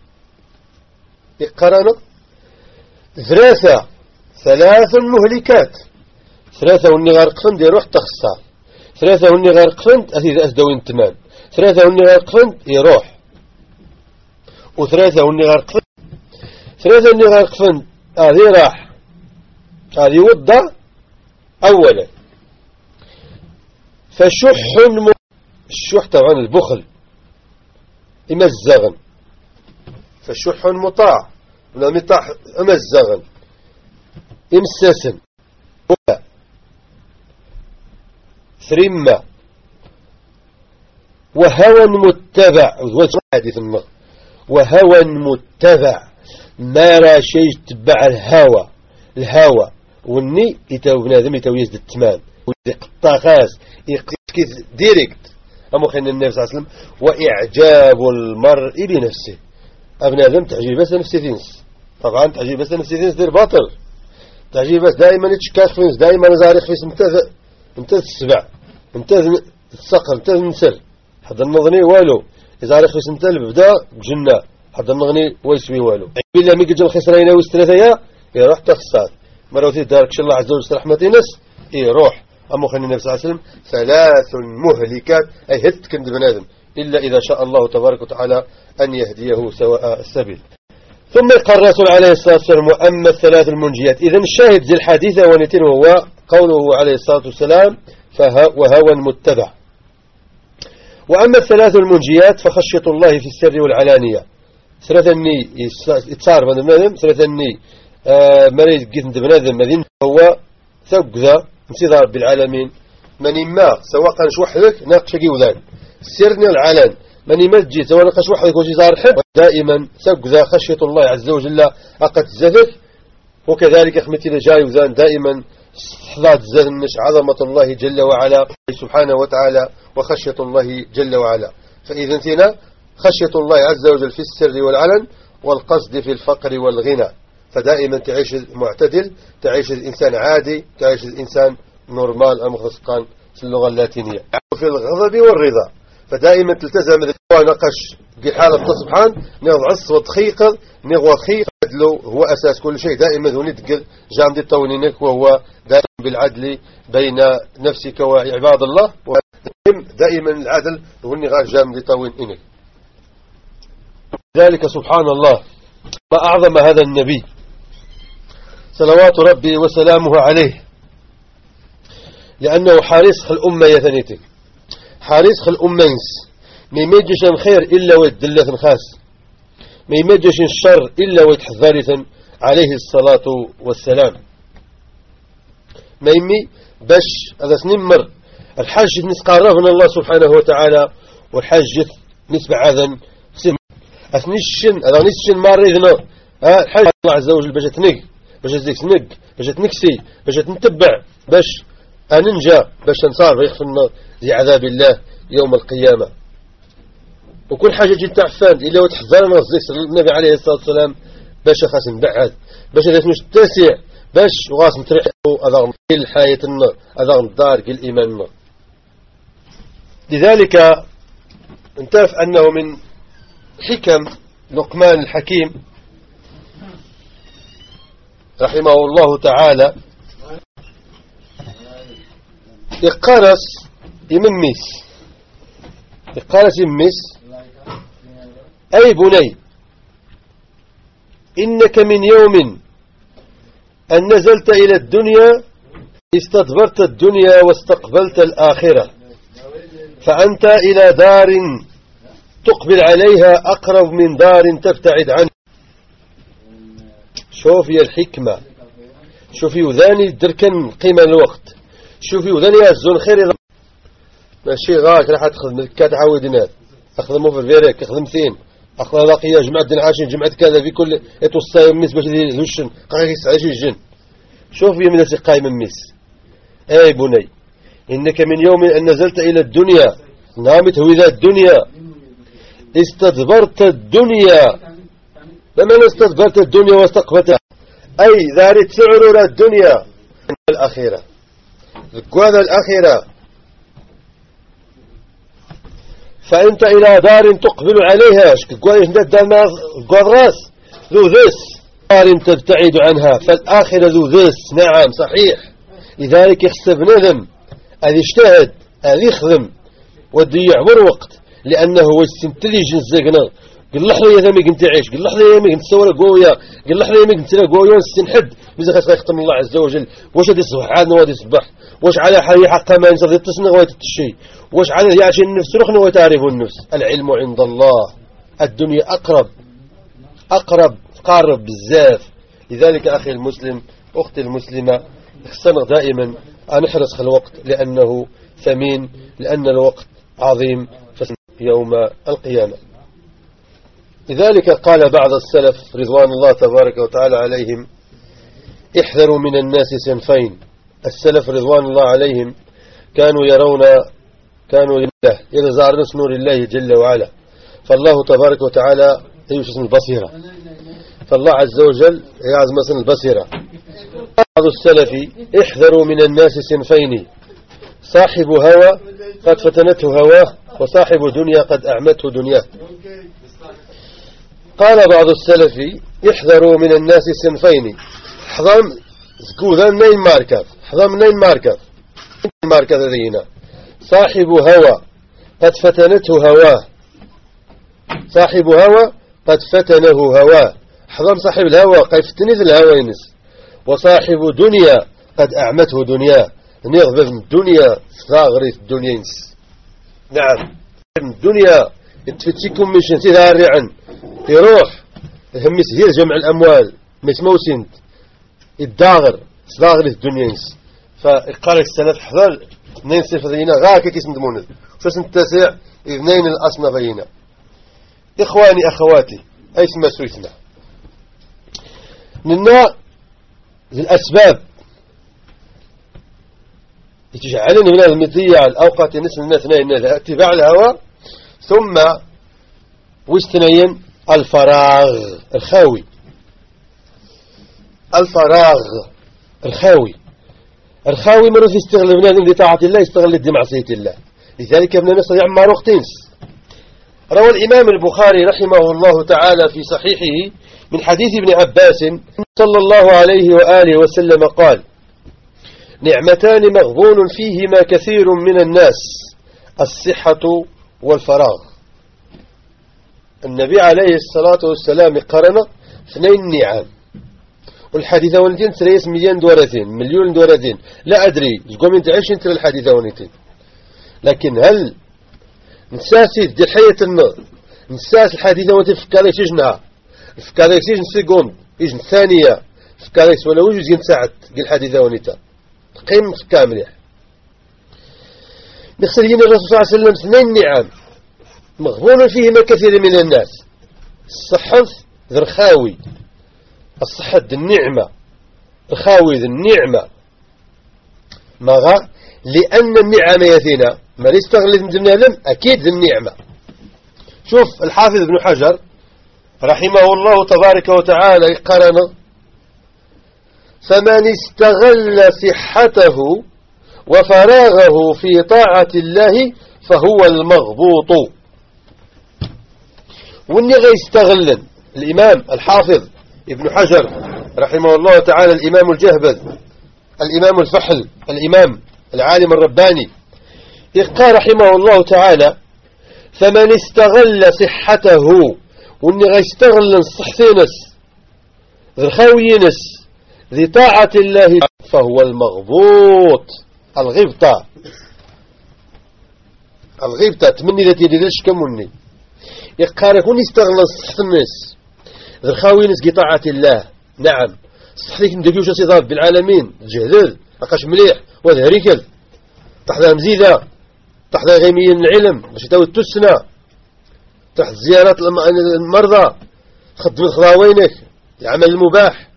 يقرأنا ثلاثة ثلاث مهلكات. ثلاثة وني غارقفند يروح تخسر. ثلاثة وني غارقفند أثيد أسدوين تمام. ثلاثة وني غارقفند يروح. وثلاثة وني غارقفند ثلاثة وني غارقفند هذه راح هذه وضع أولا. فشح م... الشح طبعا البخل إمزغن. فشح مطاع ولا مطاع إمزغن إمسسن ثرمة وهوى متبع. وهوى متبع ما لا شيء تبع الهوى. الهوى والني يتو بنادم يتو يزد التمام ويقطع غاز يقيس ديريكت. أما خلينا النبي صلى الله عليه وسلم وإعجاب المرء بنفسه. أبنادم تعجيب بس نفسي فينس. طبعا تعجيب بس نفسي فينس دير باطل. تعجيب بس دائما يتشكاك فينس دائما زارق فيس ممتاز ممتاز السبع ممتاز الصقر ممتاز النسر حتى النظني والو إذا عرف فيس ممتاز ببدا بجنة حتى النغني ويسوي والو. إلا ميجي جل خسرين وسترثيا يروح تخسر مروتي دارك شاء الله عز وجل رحمة نس يروح. أما خلينا النبي صلى الله عليه وسلم ثلاث مهلكات أي هت كند بنادم إلا إذا شاء الله تبارك وتعالى أن يهديه سواء السبيل. ثم قال الرسول عليه الصلاة والسلام وأما الثلاث المنجيات. إذن الشاهد ذي الحديث ونتين وهو قوله عليه الصلاة والسلام وهوى متبع. وأما الثلاث المنجيات فخشية الله في السر والعلانية. ثلاثة الني يتصار من بنادم ثلاثة الني آه مريض جثن بنادم مذين هو ثوق ذا انتظار رب العالمين من ما سواء قنش وحدك ناقش وذان سرني العلن من ما تجي سواء ناقش وحدك وشي صار حب دائما ثوق ذا خشية الله عز وجل أقد زفت. وكذلك أخمتي لجاي وذان دائما حظات زنش عظمة الله جل وعلا سبحانه وتعالى وخشية الله جل وعلا. فإذا انتنا خشية الله عز وجل في السر والعلن، والقصد في الفقر والغنى. فدائما تعيش معتدل، تعيش الإنسان عادي، تعيش الإنسان نورمال المختصقان في اللغة اللاتينية، في الغضب والرضا. فدائما تلتزم نقش بحالة سبحان نغض عص وتخيقل نغض خيق هو أساس كل شيء. دائما ذو نتقل جامد التونينك، وهو دائما بالعدل بين نفسك وعباد الله، دائما العدل هو النغار جامد التونينك. ذلك سبحان الله ما أعظم هذا النبي صلوات ربي وسلامه عليه، لأنه حارس الأمة يثنيتك، حارس الأمينس، ما يمجش الخير إلا ويدلث خاص، ما يمجش الشر إلا ويتحذرث عليه الصلاة والسلام. ما يمي باش هذا سنمر الحاج نسقرب من الله سبحانه وتعالى، والحاج نسبع هذا سم أثنيشن هذا نسشن ماريذنا الحاج الله عز وجل باش تنق باش تزيك تنق باش تنكسي باش تنتبع باش أننجا باش نصار ويخفنا ذي عذاب الله يوم القيامة. وكل حاجة جيت تعفان إلا وتحذرنا النبي عليه الصلاة والسلام باش خاص نبعد باش نسمش التاسع باش وغاس نتريح أذغن كل حياة النار أذغن الدار كل إيمان النار. لذلك انتف أنه من حكم لقمان الحكيم رحمه الله تعالى يقرس يمميس يقرس يمميس أي بني إنك من يوم أن نزلت إلى الدنيا استدبرت الدنيا واستقبلت الآخرة، فأنت إلى دار تقبل عليها أقرب من دار تبتعد عنها. شوفي الحكمة، شوفي وذاني دركن قيمة الوقت، شوفي وذاني الزون خير ماشي غاك راح تاخذ من كات عاودنا اخذ مو في الفيريك اخذ مئتين اخذ باقيه جمعة دين عاشين جمعة كذا في كل اتوصاي ميس باش يدير وشن قاعد يسعى شي جن. شوفي من السقاي من ميس اي بني انك من يوم ان نزلت الى الدنيا نامت هو ذا الدنيا استدبرت الدنيا. لما استدبرت الدنيا واستقبلتها اي ذارت سعر الدنيا الاخيره القوة الأخيرة، فأنت إلى دار تقبل عليها راس ذو ذس دار تبتعد عنها، فالآخرة ذو ذس. نعم صحيح. لذلك يخسب ندم أن يجتهد أن يخدم ويضيع وقت، لأنه هو الانتليجنس زقنا قل لحظة يا ذمي كنت عيش قل لحظة يا ذمي كنت تصور قوية قل لحظة يا ذمي كنت تلا قوية ونستنحد بزا خاص يختم الله عز وجل. واش هذا الصبح عاد نوادي الصباح واش على حي حق ما ينصر يتصنغ ويتتشي واش على يعشي النفس رخنا وتعرف النفس. العلم عند الله، الدنيا أقرب أقرب قارب بزاف. لذلك أخي المسلم أختي المسلمة اخسنغ دائما أن نحرص الوقت لأنه ثمين، لأن الوقت عظيم يوم القيامة. لذلك قال بعض السلف رضوان الله تبارك وتعالى عليهم احذروا من الناس صنفين. السلف رضوان الله عليهم كانوا يرون كانوا لله إذا زار ناس نور الله جل وعلا، فالله تبارك وتعالى يوش اسم البصيرة، فالله عز وجل يعز مثل البصيرة. بعض السلف احذروا من الناس صنفين صاحب هوى قد فتنته هواه وصاحب دنيا قد أعمته دنياه. قال بعض السلف احذروا من الناس صنفين حضام زكوذا نين ماركف حضام نين ماركف ماركف ذينا صاحب هوى قد فتنته هواه صاحب هوى قد فتنه هواه حضام صاحب الهوى قد فتنه الهوى ينس، وصاحب دنيا قد أعمته دنيا نغذف الدنيا ثاغري الدنيا ينس. نعم الدنيا تفتيكم مش نسيها الرعن يروح هم يسهير جمع الأموال مش موسند الداغر ثاغري الدنيا ينس. فقال السلف حذر اثنين صفر ذينا غاكي كيسم دموند وش نتسع اثنين الأصنف ذينا. إخواني أخواتي أي اسم سويتنا منا الأسباب تجعلني من المضيع الأوقات نسل الناس اتباع الهوى ثم واثنين الفراغ الخاوي. الفراغ الخاوي الخاوي من يستغل بنادم لطاعة الله يستغل لمعصية الله. لذلك ابن مصر يعمر وقتينس. روى الإمام البخاري رحمه الله تعالى في صحيحه من حديث ابن عباس صلى الله عليه وآله وسلم قال: نعمتان مغبون فيهما كثير من الناس، الصحة والفراغ. النبي عليه الصلاة والسلام قرن اثنين نعم، والحديثة ونتين تريس مليون دورتين مليون دورتين لا أدري زقوم انت عيش انت الحديثة ونتين. لكن هل نساسي دي الحياة النار نساس الحديثة ونتين فكاريك يجنها فكاريك يجن سيكوند يجن ثانية فكاريك ولا وجد ينساعد دي الحديثة ونتين قيم كاملة. نخسر هنا الرسول صلى الله عليه وسلم اثنين نعم مغبون فيهما كثير من الناس، الصحة ذي الخاوي، الصحة ذي النعمة، الخاوي ذي النعمة مغا، لأن النعمة يثينا ما يستغل من لم أكيد ذي النعمة. شوف الحافظ ابن حجر رحمه الله تبارك وتعالى قرن: فمن استغل صحته وفراغه في طاعة الله فهو المغبوط. واني غيستغل الإمام الحافظ ابن حجر رحمه الله تعالى، الإمام الجهبذ، الإمام الفحل، الإمام العالم الرباني، يقال رحمه الله تعالى: فمن استغل صحته، واني غيستغل صحتينس ذي الخاوينس ذي طاعة الله فهو المغبوط. الغبطة الغبطة تمني ذاتي ليش كمني يقال يكون يستغل صحة الناس ذي الخاوينس ذي طاعة الله. نعم صحتك نديوش صداب بالعالمين جهدل أقاش مليح وهذا ريكل تحت مزيدة تحت غيميين العلم باش يتاوي التسنة تحت زيارات المرضى خدم خضاوينك العمل المباح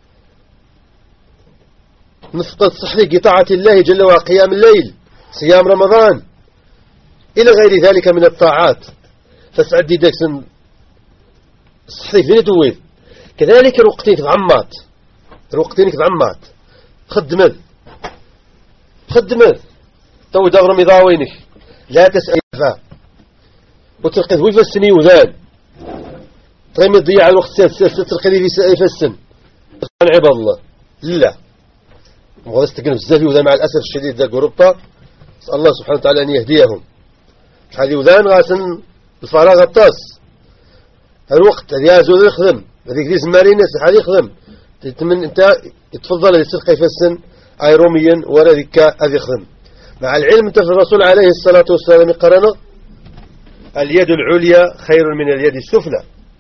نفقد صحتك طاعة الله جل وعلا، قيام الليل، صيام رمضان إلى غير ذلك من الطاعات، فسعدي داك صحتك فين تويل. كذلك الوقتين تفعمات الوقتين تفعمات خدمت خدمت تو دغر مضاوينك لا تسأل فا وتلقى ذوي فالسني وذان تغيم تضيع الوقت تلقى لي في السن عباد الله لا وهذا استقل بزاف وذا مع الأسف الشديد ذاك أوروبا. نسأل الله سبحانه وتعالى أن يهديهم. هذه وذان غاسن الفراغ الطاس الوقت هذه يازو يخدم هذيك ديز مارينس هذه يخدم تتمن أنت يتفضل يسرقي في السن أيروميا ولا ذيك هذه يخدم. مع العلم أنت في الرسول عليه الصلاة والسلام قرنا: اليد العليا خير من اليد السفلى.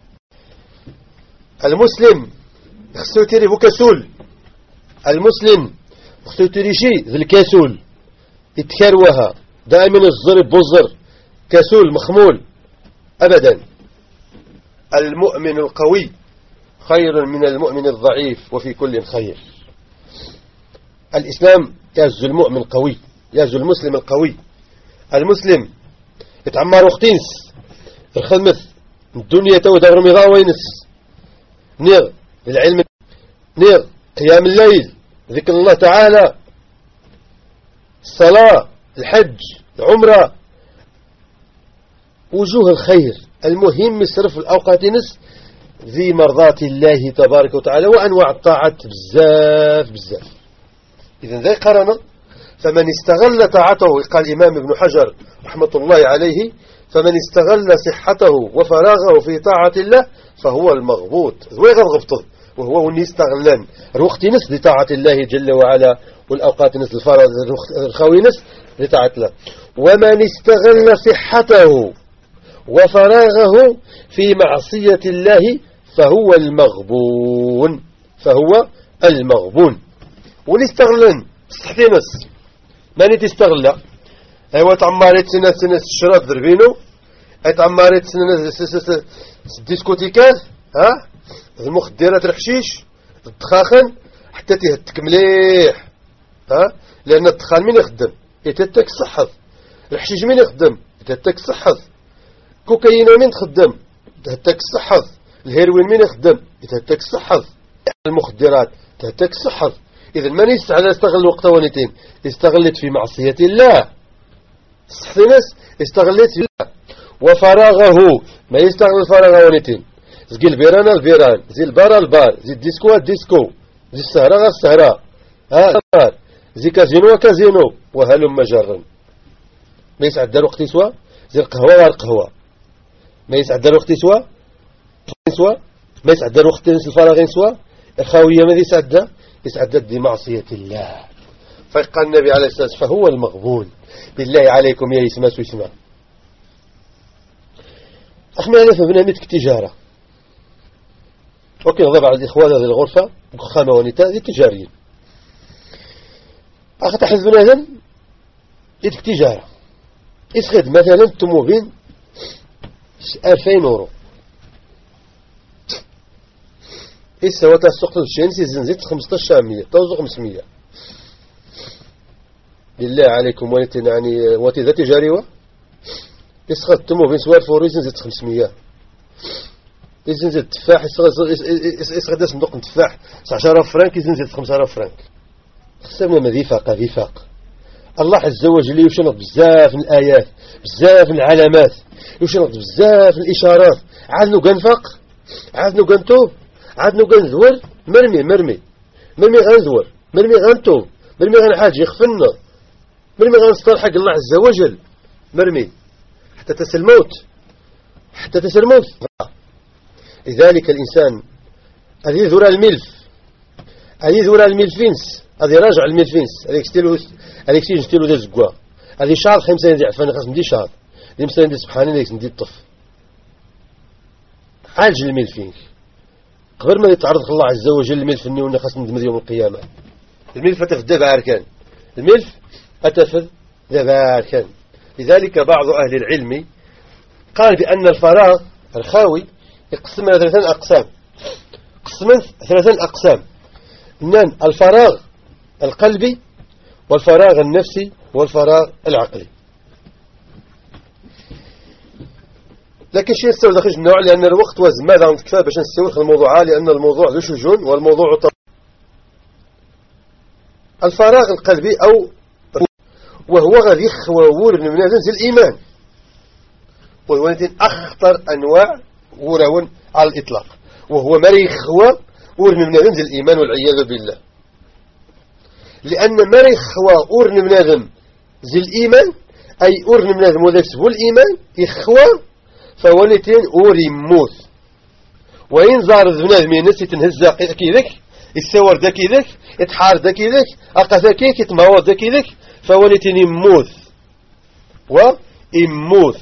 المسلم خصو تيري كسول، المسلم خصو تيري شي ذي الكسول يتكروها دائما الزر بوزر كسول مخمول أبدا. المؤمن القوي خير من المؤمن الضعيف وفي كل خير. الإسلام يعز المؤمن القوي، يعز المسلم القوي. المسلم يتعمر وقتينس الخدمة الدنيا تو دور مضاوينس نير العلم نير قيام الليل ذكر الله تعالى الصلاة الحج العمرة وجوه الخير. المهم يصرف الأوقات نس ذي مرضات الله تبارك وتعالى وأنواع الطاعات بزاف بزاف. إذن ذي قرنا: فمن استغل طاعته، قال الإمام ابن حجر رحمة الله عليه: فمن استغل صحته وفراغه في طاعة الله فهو المغبوط. ذوي غضغبطه وهو وني استغلان الوقت نس لطاعة الله جل وعلا والأوقات نس الفراغ الخاوي نس لطاعة الله. ومن استغل صحته وفراغه في معصية الله فهو المغبون فهو المغبون. ونستغلن صحتي نس ماني تستغل ايوا تعمرت سنة سنة الشراب دربينو تعمرت سنة الديسكوتيكات ها المخدرات الحشيش الدخاخن حتى تهتك مليح ها لأن الدخان مين يخدم يتتك صحف، الحشيش مين يخدم يتتك صحف، كوكايين مين تخدم تهتك الصحة. الهيروين من يخدم يتهتك الصحة. المخدرات تهتك الصحة. إذا من يستعد يستغل وقته ونتين استغلت في معصية الله. صحتي ناس استغلت في الله. وفراغه ما يستغل الفراغ ونتين زي البيران البيران زي البار البار زي الديسكو الديسكو زي السهرة السهرة ها زي كازينو كازينو وهلم مجرا. ما يسعد دار وقت يسوى زي القهوة والقهوة. ما يسعد دار وقت يسوى يسوى ما يسعد دار وقت الفراغ يسوى. الخاوية ماذا يسعد يسعد دي معصية الله. فقال النبي عليه الصلاة والسلام فهو المغبون. بالله عليكم يا يسمى سويسمى احنا هنا في برنامج تجارة. اوكي نضرب على الاخوان هذه الغرفة خامة ونتاء ذي تجاريين اخذ حزبنا هذا يدك تجارة يسخد مثلا تموبين ألفين اورو إسا السوق الشينسي زنزيت خمسطاش مية توزو خمسمية. بالله عليكم وليتنا يعني واتي ذا تجاريوة يسخد تمو بين سوار فوري زنزيت خمسمية. يزنزيت تفاح يسخد صندوق تفاح عشرة فرانك يزنزيت خمسة آلاف فرانك. خسرنا ما ذي فاق ذي فاق. الله عز وجل يشنط بزاف من الآيات بزاف من العلامات يشنط بزاف من الإشارات. عاد نو قنفق عاد نو قنتوب عاد نو قنزور مرمي مرمي مرمي غنزور مرمي غنتوب مرمي غنحاج يخفنا مرمي غنصطر حق الله عز وجل مرمي حتى تسل الموت حتى تسل الموت. لذلك الإنسان هذه ذرى الملف هذه ذرى الملفينس هذه راجع الملفينس هذيك ستيلو هذيك ستيلو ستيلو ذا زقوا هذه شهر خمسة يدي عفاني خاص ندي شهر دي مسا ندي سبحانه ندي ندي الطف عالج الملفين قبل ما يتعرض الله عز وجل الملف النيون خاص ندمر يوم القيامة. الملف أتفذ باركان الملف أتفذ باركان. لذلك بعض أهل العلم قال بأن الفراغ الخاوي يقسم إلى ثلاثة أقسام قسم ثلاثة أقسام اثنان الفراغ القلبي والفراغ النفسي والفراغ العقلي. لكن شيء نستوى داخل النوع لأن الوقت والزمان عند كفاية باش نستوى الموضوع لأن الموضوع ذو شجون والموضوع طبعا. الفراغ القلبي أو وهو غادي يخوور من منازل الإيمان وهو أخطر أنواع وراون على الإطلاق وهو ما يخوى ورن منازل الإيمان والعياذ بالله. لأن ما يخوى ورن منازل زي الإيمان أي ورن منازل مذكس هو الإيمان يخوى فولتين أوري موت وين زار الزناد من الناس يتنهزا كيذك يسور ذا كيذك يتحار ذا كيذك أقثا كيك يتماوض ذا كيذك فولتين يموت ويموت.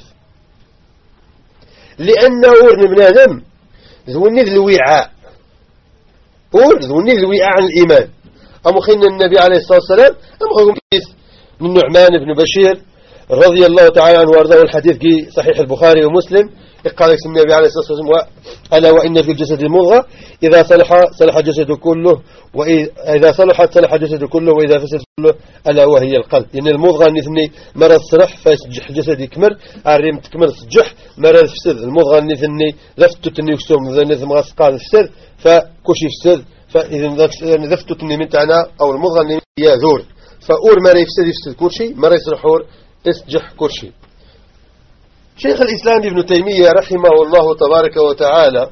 لأنه ورن من آدم ذوني الوعاء ور ذوني الوعاء عن الإيمان. أم خينا النبي عليه الصلاة والسلام أم خينا من نعمان بن بشير رضي الله تعالى عنه وارضاه الحديث في صحيح البخاري ومسلم قال لك النبي عليه الصلاة والسلام ألا وإن في الجسد مضغة إذا صلح صلح الجسد كله وإذا صلحت صلح الجسد كله وإذا فسد كله ألا وهي القلب. يعني المضغة نثني مرض صرح فيسجح الجسد يكمل عريم تكمل سجح مرض فسد المضغة نثني لفتو تني يكسوم نثم غسقان فسد فكوشي فسد فإذا لفتو تني من تعنى أو المضغة هي ذور فأور ما يفسد يفسد كل ما يصلحور اسجح كرشي. شيخ الإسلام ابن تيمية رحمه الله تبارك وتعالى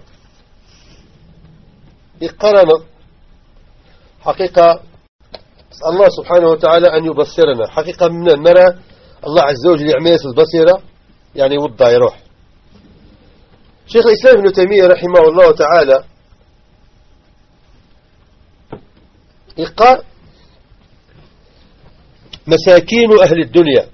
يقرن حقيقة الله سبحانه وتعالى أن يبصرنا حقيقة من نرى الله عز وجل يعميس البصيرة يعني وضع يروح. شيخ الإسلام ابن تيمية رحمه الله تعالى يقال مساكين أهل الدنيا.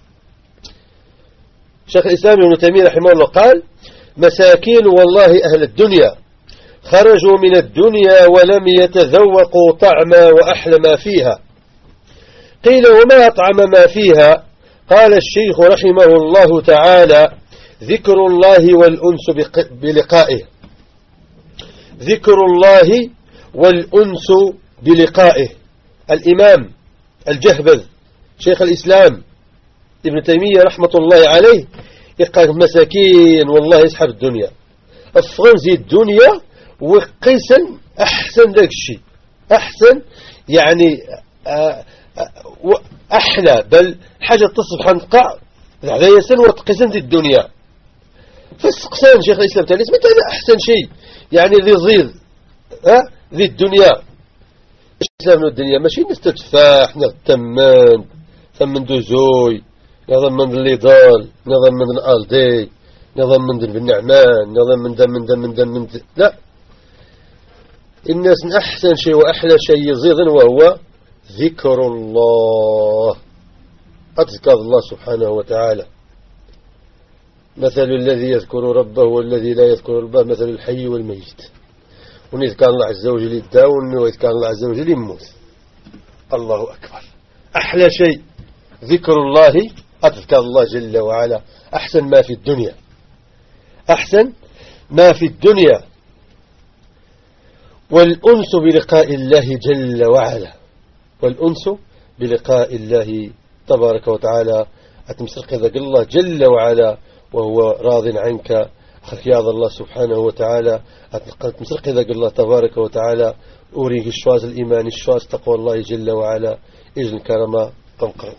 شيخ الإسلام ابن تيمية رحمه الله قال مساكين والله أهل الدنيا خرجوا من الدنيا ولم يتذوقوا طعم وأحلى ما فيها. قيل وما أطعم ما فيها؟ قال الشيخ رحمه الله تعالى ذكر الله والأنس بلقائه ذكر الله والأنس بلقائه. الإمام الجهبذ شيخ الإسلام ابن تيمية رحمة الله عليه يقال مساكين والله يسحب الدنيا أفغان زي الدنيا وقيسا أحسن ذاك الشيء أحسن يعني أحلى بل حاجة تصبح نقع هذا يسن وتقيسا ذي الدنيا فاستقسان شيخ الإسلام تالي سمعت هذا أحسن شيء يعني ذي زيض ها ذي الدنيا الإسلام الدنيا ماشي نستتفاح نغتمان ثمن دوزوي نظام من اللي ضال نظام من الألدي نظام من ذنب النعمان نظام من ذا من ذا من ذا من ذا لا الناس من أحسن شيء وأحلى شيء يزيدا وهو ذكر الله أذكر الله سبحانه وتعالى مثل الذي يذكر ربه والذي لا يذكر ربه مثل الحي والميت ونذكر الله عز وجل يداون ويذكر الله عز وجل يموت الله أكبر أحلى شيء ذكر الله أذكر الله جل وعلا أحسن ما في الدنيا أحسن ما في الدنيا والأنس بلقاء الله جل وعلا والأنس بلقاء الله تبارك وتعالى أتمسرق ذاك الله جل وعلا وهو راض عنك خياض الله سبحانه وتعالى أتمسرق ذاك الله تبارك وتعالى أوريك الشواز الإيمان الشواز تقوى الله جل وعلا إجن كرما قمقرد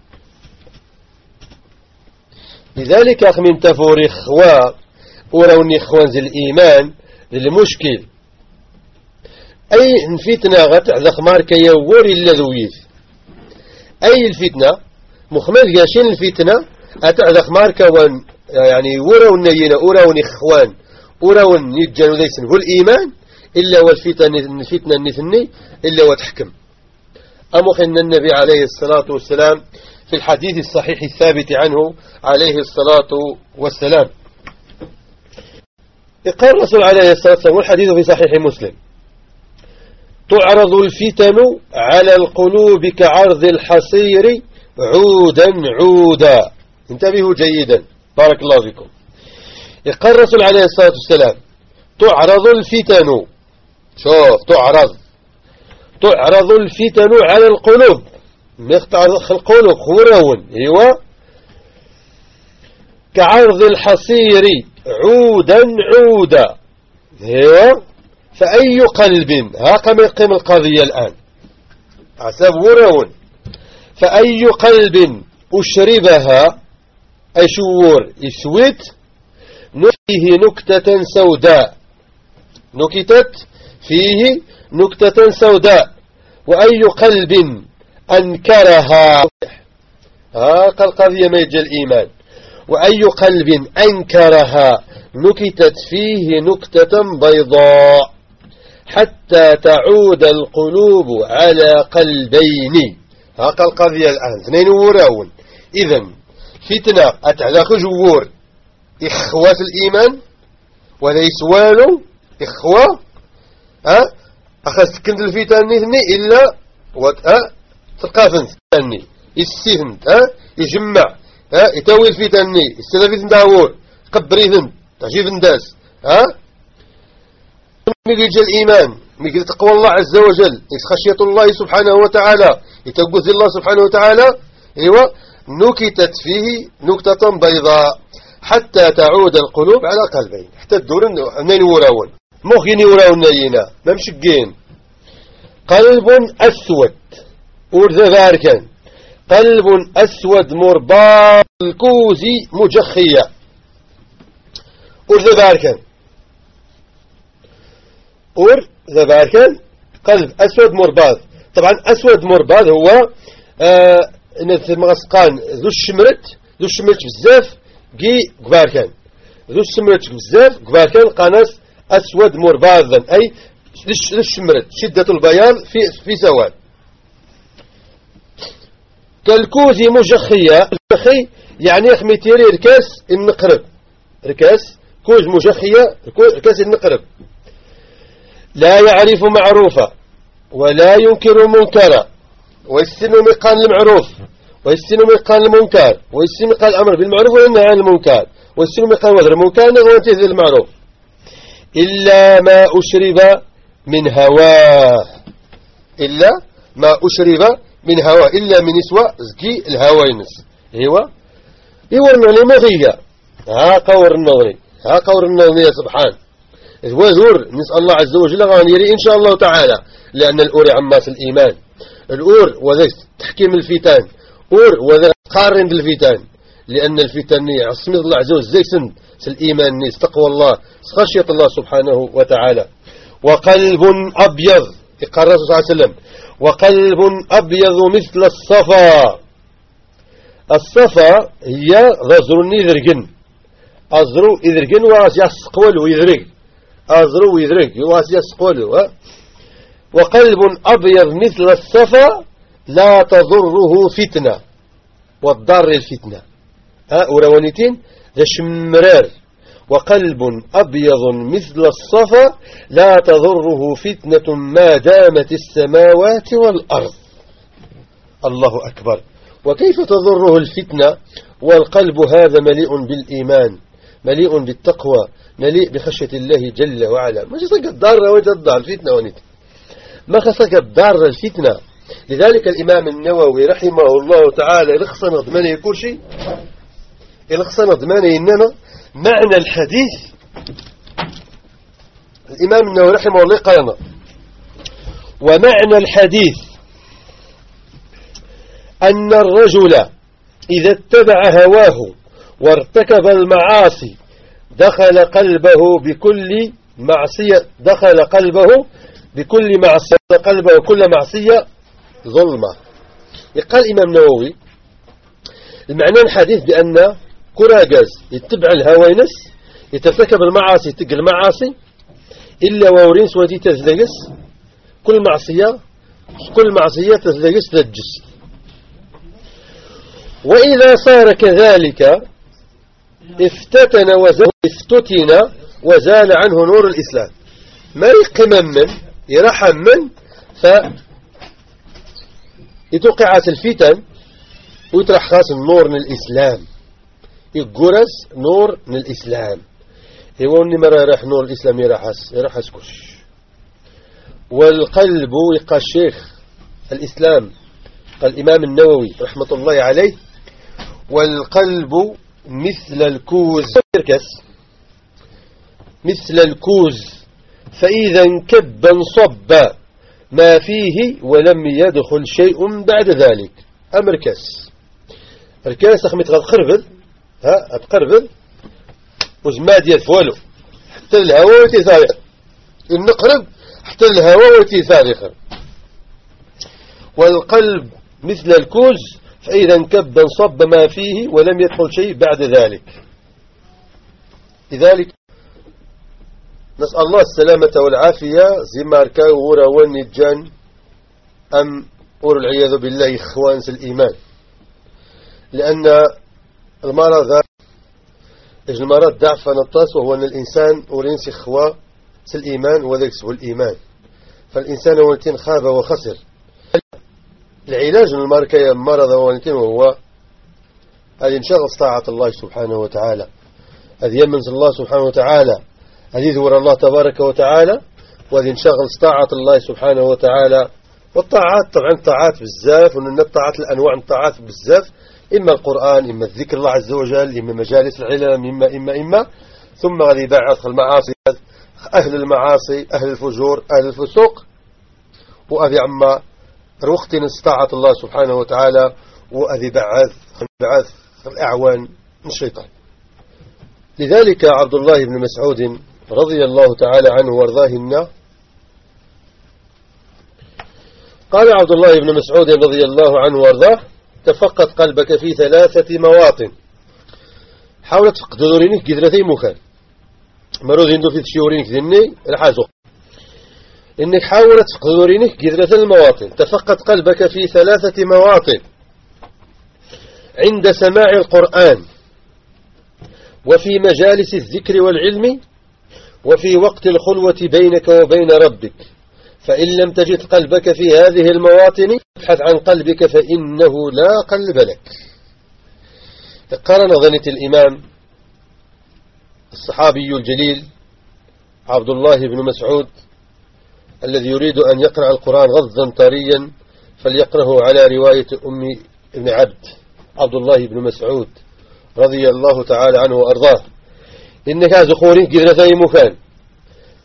لذلك أخ من تفور إخوة وروني إخوان زي الإيمان للمشكل أي الفتنة غتعذق ماركا يوري اللذويث أي الفتنة مخمل قاشين الفتنة أتعذق ماركا وان يعني ورون نينا ورون إخوان ورون يجانو ليسن هو الإيمان إلا والفتنة الفتنة النثني إلا وتحكم أمخ إن النبي عليه الصلاة والسلام في الحديث الصحيح الثابت عنه عليه الصلاة والسلام قال الرسول عليه الصلاة والسلام والحديث في صحيح مسلم تعرض الفتن على القلوب كعرض الحصير عودا عودا انتبهوا جيدا بارك الله فيكم قال الرسول عليه الصلاة والسلام تعرض الفتن شوف تعرض تعرض الفتن على القلوب مختار القلوب خورون ايوه كعرض الحصير عودا عودا ايوه فأي قلب ها كما يقيم القضية الآن عساب ورون فأي قلب أشربها أي شور يسويت فيه نكتة سوداء نكتت فيه نكتة سوداء وأي قلب أنكرها ها القضية ما يجي الإيمان وأي قلب أنكرها نكتت فيه نكتة بيضاء حتى تعود القلوب على قلبين هاك القضية الآن اثنين وراون إذن فتنة أتعلاق جوور إخوة الإيمان وليس والو إخوة ها أخذ كنت الفتن نثني إلا وت ها تلقافن ثاني السيثن ها يجمع ها يتوي الفتن السلفي داور قبريثن تعجيب الناس ها ميجي الإيمان ميجي تقوى الله عز وجل خشية الله سبحانه وتعالى يتوقف الله سبحانه وتعالى ايوه نكتت فيه نكتة بيضاء حتى تعود القلوب على قلبين حتى الدور منين وراون مخيني وراون نينا ممشقين قلب أسود ورذ باركا قلب أسود مرباط الكوزي مجخية ورذ باركا ور ذباركان قلب أسود مرباط طبعا أسود مرباط هو آه مغسقان ذو الشمرت ذو الشمرت بزاف جي قباركان ذو الشمرت بزاف قباركان قناص أسود مرباط أي للشمرت شدة البياض في في سواد كالكوزي مجخية مجخي يعني خميتيري ركاس النقرب ركاس كوز مجخية ركاس النقرب لا يعرف معروفا ولا ينكر منكرا ويستن مقال المعروف ويستن مقال المنكر ويستن مقال الأمر بالمعروف والنهي عن المنكر ويستن مقال وذر المنكر وينتهي المعروف إلا ما أشرب من هواه إلا ما أشرب من هواه إلا من يسوى زكي الهواينس هو هو النغني مغية ها قور النغني ها قور النغني يا سبحان وذور نسأل الله عز وجل غانيري إن شاء الله تعالى، لأن الأور عماس الإيمان، الأور وذا تحكيم الفتان، أور وذا قارن بالفتان، لأن الفتن عصم الله عز وجل زي سند الإيمان نيس تقوى الله خشية الله سبحانه وتعالى. وقلب أبيض يقال الرسول صلى الله عليه وسلم وقلب أبيض مثل الصفا. الصفا هي ذزر يذرقن أزرو يذرقن واس يسقول ويذرق أزرو ويذرق واس يسقول. وقلب أبيض مثل الصفا لا تضره فتنة، والضار الفتنة ها وروانيتين ذا شمرار. وقلب أبيض مثل الصفا لا تضره فتنة ما دامت السماوات والأرض. الله أكبر. وكيف تضره الفتنة والقلب هذا مليء بالإيمان، مليء بالتقوى، مليء بخشية الله جل وعلا. ما خصك الضار وانت الضار الفتنة ونيت ما خصك الضار الفتنة. لذلك الإمام النووي رحمه الله تعالى يلخصنا ضمانه كل شيء، يلخصنا ضمانه إننا معنى الحديث. الإمام النووي رحمه الله قالنا ومعنى الحديث أن الرجل إذا اتبع هواه وارتكب المعاصي دخل قلبه بكل معصية دخل قلبه بكل معصية قلبه كل معصية ظلمة. يقال الإمام النووي المعنى الحديث بأن كراجز يتبع الهوى نس يترتكب المعاصي تق المعاصي إلا وورين سوادي تزلجس كل معصية كل معصية تزلجس للجس. وإذا صار كذلك افتتن وزال افتتن وزال عنه نور الإسلام. ما يقمم من يرحم من ف يتوقعات الفتن ويطرح خاص النور من الإسلام يقرس نور من الإسلام. يقولني مرة يرح نور الإسلام يرحس يرحس كش. والقلب يقى الشيخ الإسلام الإمام النووي رحمة الله عليه والقلب مثل الكوز مثل الكوز فإذا انكب انصب ما فيه ولم يدخل شيء بعد ذلك. أمركس الكاس أخمت غد قربل ها أتقربل وزماد يدفولو حتى الهواء وتثارخ النقرب حتى الهواء وتثارخ. والقلب مثل الكوز فإذا انكب انصب ما فيه ولم يدخل شيء بعد ذلك. لذلك نسأل الله السلامة والعافية زمار كاورا والنجان أم أور العياذ بالله إخوانس الإيمان. لأن المرض المرض ضعف نطاس وهو أن الإنسان أورينس إخوة الإيمان وذلك هو الإيمان. فالإنسان ولتين خاب وخسر. العلاج من المركة مرض ولتين وهو أن ينشغل طاعة الله سبحانه وتعالى، أن يمنز الله سبحانه وتعالى، أن يذور الله تبارك وتعالى، وأن ينشغل طاعة الله سبحانه وتعالى. والطاعات طبعا طاعات بالزاف وأن الطاعات الأنواع الطاعات بالزاف، إما القرآن إما الذكر الله عز وجل إما مجالس العلم إما إما إما ثم غادي بعض المعاصي أهل المعاصي أهل الفجور أهل الفسوق وأذي عما روختين استطاعة الله سبحانه وتعالى وأذي بعث بعث الأعوان من الشيطان. لذلك عبد الله بن مسعود رضي الله تعالى عنه وارضاه قال عبد الله بن مسعود رضي الله عنه وارضاه تفقد قلبك في ثلاثة مواطن. حاول تفقد دورينك قدرتي مخان مرود يندو في تشيورينك ذني الحازو إنك حاول تفقد دورينك قدرة المواطن. تفقد قلبك في ثلاثة مواطن: عند سماع القرآن، وفي مجالس الذكر والعلم، وفي وقت الخلوة بينك وبين ربك. فإن لم تجد قلبك في هذه المواطن ابحث عن قلبك فإنه لا قلب لك. قرن ظنة الإمام الصحابي الجليل عبد الله بن مسعود الذي يريد أن يقرأ القرآن غضا طريا فليقرأه على رواية أم ابن عبد عبد الله بن مسعود رضي الله تعالى عنه وأرضاه. إنك زخوري قدرتي مكان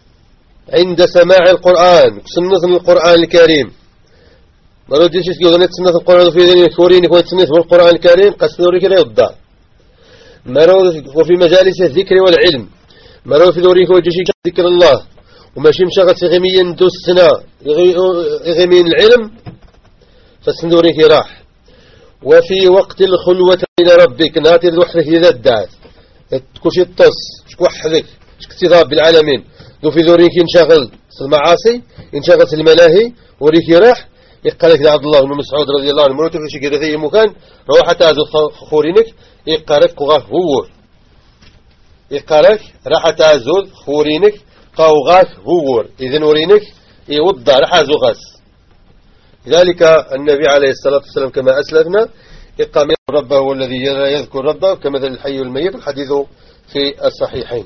عند سماع القرآن سنة القرآن الكريم ما لو تجيش تقول سنة القرآن في ذلك فوريني كويت سنة القرآن الكريم قصدوري كده يضع ما لو وفي مجالس الذكر والعلم ما لو في دوري كويت تجيش ذكر الله وماشي مشغل في غميين دوس سنة غميين العلم فالسندوري كي راح وفي وقت الخلوة إلى ربك ناتي وحدك إذا الدعت تكوش التص شكوحدك اكتضاب بالعالمين دو في ذوريك ينشغل المعاصي ينشغل الملاهي وريك راح يقالك عبد الله بن مسعود رضي الله عنه مرتك شي كذا في مكان روح حتى ازو خورينك يقالك قغاك هور يقالك راح تازول خورينك قوغاك هور اذن ورينك يوضع راح ازو غاس لذلك النبي عليه الصلاة والسلام كما أسلفنا إقام ربه هو الذي يذكر ربه كمثل الحي والميت الحديث في الصحيحين.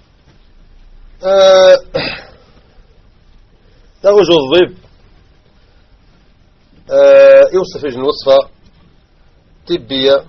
آه وجه الضيب آه يوصف الوصفة طبية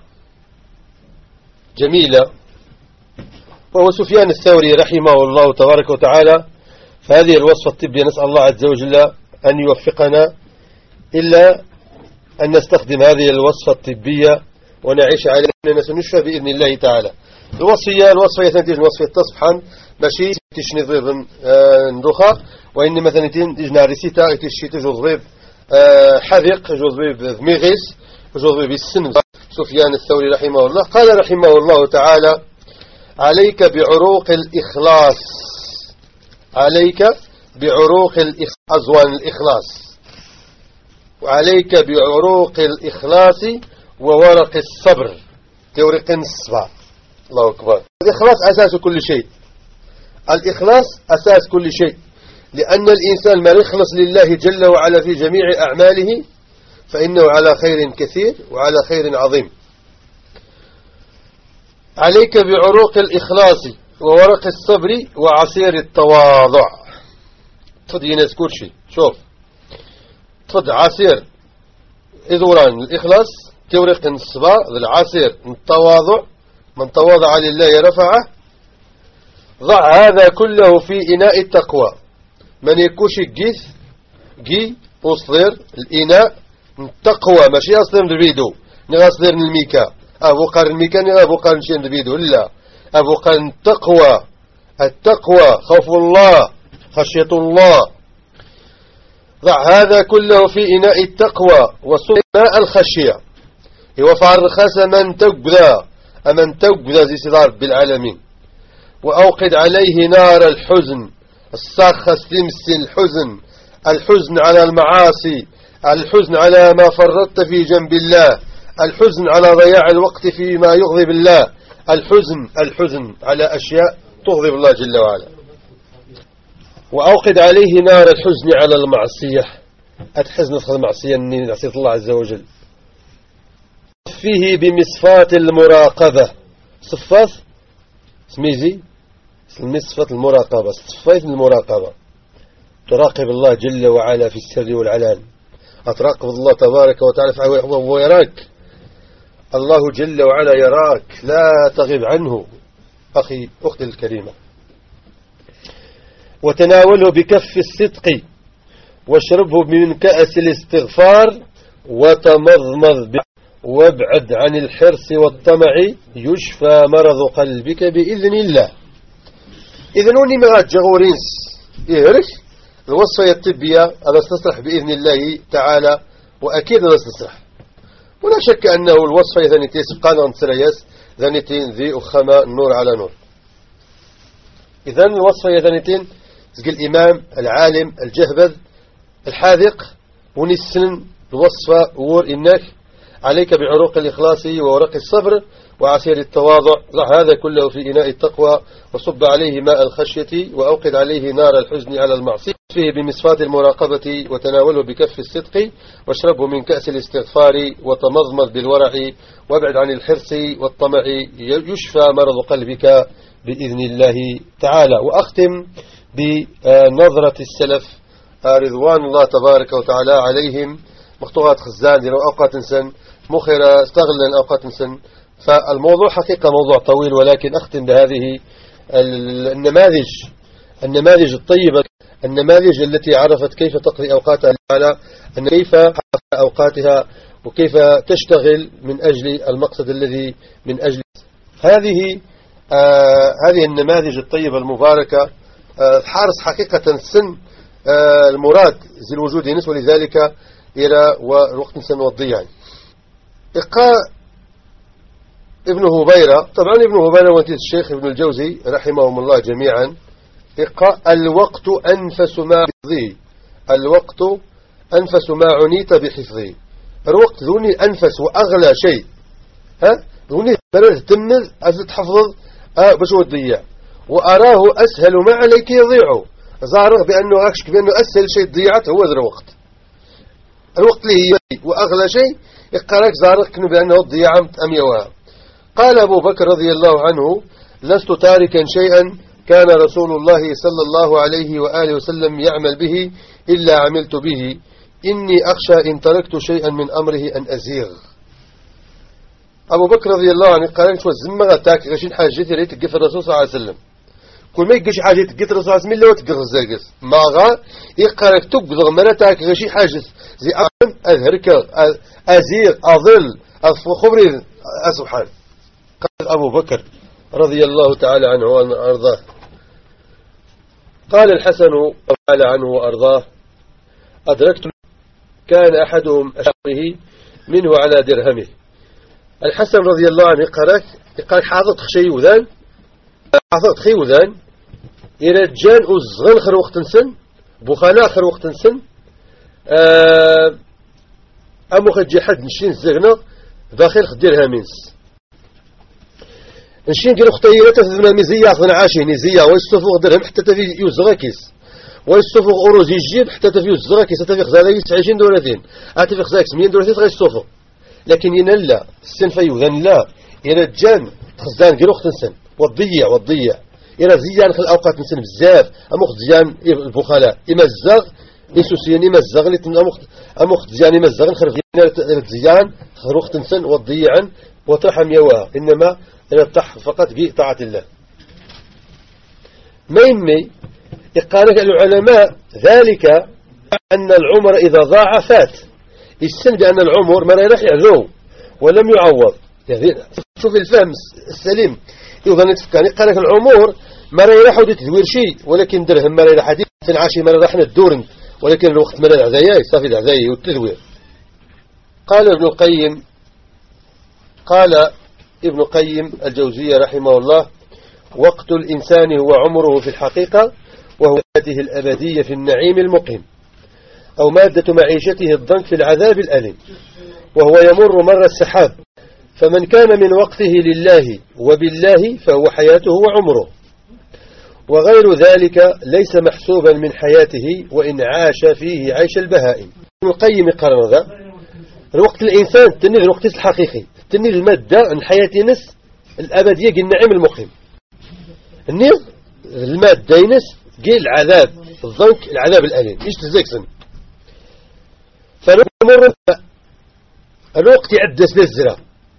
جميلة وهو سفيان الثوري رحمه الله تبارك وتعالى. فهذه الوصفة الطبية نسأل الله عز وجل أن يوفقنا إلا أن نستخدم هذه الوصفة الطبية ونعيش عليها أننا سنشفى بإذن الله تعالى. الوصية الوصفة يتنتج وصفة تصبحا ماشي تشني ضيب ندوخة وإن مثلا تجنا ريسيتا تشي تجوز حذق جوز ضيب ميغيس جوز ضيب السن. سفيان الثوري رحمه الله قال رحمه الله تعالى عليك بعروق الإخلاص عليك بعروق أزوان الإخلاص وعليك بعروق الإخلاص وورق الصبر تورق الصبر. الله أكبر. الإخلاص أساس كل شيء. الإخلاص أساس كل شيء لأن الإنسان ما يخلص لله جل وعلا في جميع أعماله فإنه على خير كثير وعلى خير عظيم. عليك بعروق الإخلاص وورق الصبر وعصير التواضع. تفضي ناس كل شيء شوف تفض عصير إذوران الإخلاص تورق الصبا العصير التواضع من تواضع لله رفعه. ضع هذا كله في إناء التقوى من يكوش جيث جي أصدر الإناء التقوى ماشي أصدر نبيدو نغصدر الميكا أبو قرن الميكا أبو قرن شيء نبيدو لا أبو قرن التقوى التقوى خوف الله خشية الله. ضع هذا كله في إناء التقوى وصب ماء الخشية وفعل الخاس من تقذى أمن تقذى زي صدار بالعالمين وأوقد عليه نار الحزن الصاخة سلمس الحزن الحزن على المعاصي الحزن على ما فرطت في جنب الله الحزن على ضياع الوقت فيما يغضب الله الحزن الحزن على أشياء تغضب الله جل وعلا. وأوقد عليه نار الحزن على المعصية أتحزن في المعصية أني نعصيت الله عز وجل. فيه بمصفات المراقبة صفات سميزي صفات المراقبة صفات المراقبة تراقب الله جل وعلا في السر والعلان أتراقب الله تبارك وتعالى وهو يراك. الله جل وعلا يراك لا تغب عنه أخي أختي الكريمة. وتناوله بكف الصدق واشربه من كأس الاستغفار وتمضمض وابعد عن الحرص والطمع يشفى مرض قلبك بإذن الله. إذن وني ما جغورينس يهرش الوصفة الطبية هذا ستصلح بإذن الله تعالى وأكيد هذا ستصلح ولا شك أنه الوصفة إذا نتي سبقانا عن سرياس إذا نتي ذي أخما نور على نور. إذن الوصفة إذا نتي زق الإمام العالم الجهبذ الحاذق ونسن الوصفة وور إنك عليك بعروق الإخلاص وورق الصبر وعصير التواضع. ضع هذا كله في إناء التقوى وصب عليه ماء الخشية وأوقد عليه نار الحزن على المعصية. فيه بمصفات المراقبة وتناوله بكف الصدق واشربه من كأس الاستغفار وتمضمض بالورع وابعد عن الحرص والطمع يشفى مرض قلبك بإذن الله تعالى. وأختم بنظرة السلف رضوان الله تبارك وتعالى عليهم مخطوطات خزان ديالو أوقات سن مخيرة استغل الأوقات سن. فالموضوع حقيقة موضوع طويل ولكن أختم بهذه النماذج النماذج الطيبة النماذج التي عرفت كيف تقضي أوقاتها على أن كيف أوقاتها وكيف تشتغل من أجل المقصد الذي من أجل هذه آه هذه النماذج الطيبة المباركة آه حارس حقيقة سن آه المراد ذي الوجود ينس، ولذلك إلى والوقت سن والضيع. إقاء ابن هبيرة، طبعا ابن هبيرة وانت الشيخ ابن الجوزي رحمهم الله جميعا، إقاء الوقت أنفس ما بحفظه، الوقت أنفس ما عنيت بحفظه. الوقت ذوني أنفس وأغلى شيء، ها ذوني بلد تمز أزل تحفظ أه باش تضيع، وأراه أسهل ما عليك يضيعه. ظاهر بأنه أكشك بأنه أسهل شيء ضيعت هو ذا الوقت. الوقت اللي هي وأغلى شيء يقارك ظاهر كنو بأنه الضياع أميوها. قال أبو بكر رضي الله عنه: لست تاركا شيئا كان رسول الله صلى الله عليه وآله وسلم يعمل به إلا عملت به، إني أخشى إن تركت شيئا من أمره أن أزيغ. أبو بكر رضي الله عنه قال: شو الزمة تاك غشين حاجتي ريت تقف الرسول صلى الله عليه وسلم. كل ما يقش حاجة تقف الرسول صلى الله عليه وسلم تقف الزاقس ما غا يقارك تقضغ منا تاك غشين حاجة زي أقم أذهرك أزيغ أظل أخبري أسبحان. قال أبو بكر رضي الله تعالى عنه وأرضاه. قال الحسن تعالى عنه وأرضاه: أدركت كان أحدهم أشعره منه على درهمه. الحسن رضي الله عنه قال قال حاضت خشي وذان حاضت خي وذان إلى الجان أزغن خر وقت سن بخانا خر وقت سن أمو خجي حد نشين زغنا داخل درهمينس نشين كي نختيرة تفذنا مزية أخذنا عاشي نزية ويستفوق درهم حتى تفي يوزغاكيس ويستفوق أوروز يجيب حتى تفي يوزغاكيس حتى تفي خزانة عشرين دولتين أتفي خزاك مية دولتين غير يستفوق. لكن ينلا السن فيوذن لا إلى الجان خزان كي وقت سن والضيع والضيع إلى زيان خل أوقات نسن بزاف أمخ زيان البخلاء إمزغ إنسوسيان إمزغ اللي أمخ أمخ زيان إمزغ خرف زيان خروخ تنسن والضيعا وترحم يواه، إنما إلى الطح فقط في طاعة الله. ما يمي إقالة العلماء ذلك أن العمر إذا ضاع فات السن بأن العمر ما راح يعذو ولم يعوض. يعني شوف الفهم السليم يظن تفكر إقالة العمر ما راح يحدث تدوير شيء، ولكن درهم ما راح يحدث في العاشي ما راح ندورن، ولكن الوقت ما راح عزايا يصافي العزايا والتدوير. قال ابن القيم قال ابن قيم الجوزية رحمه الله: وقت الإنسان هو عمره في الحقيقة، وهو حياته الأبدية في النعيم المقيم، أو مادة معيشته الضنك في العذاب الأليم، وهو يمر مر السحاب. فمن كان من وقته لله وبالله فهو حياته وعمره، وغير ذلك ليس محسوبا من حياته وإن عاش فيه عيش البهائم. ابن القيم قرر ذا الوقت الإنسان تنيذ الوقت الحقيقي تنيذ المادة الحياة نس الأبدية قل النعيم المقيم. النيذ المادة ينس قل العذاب الضنك العذاب الأليم إيش تزيكسن. فنمر الوقت يعدس للزرع.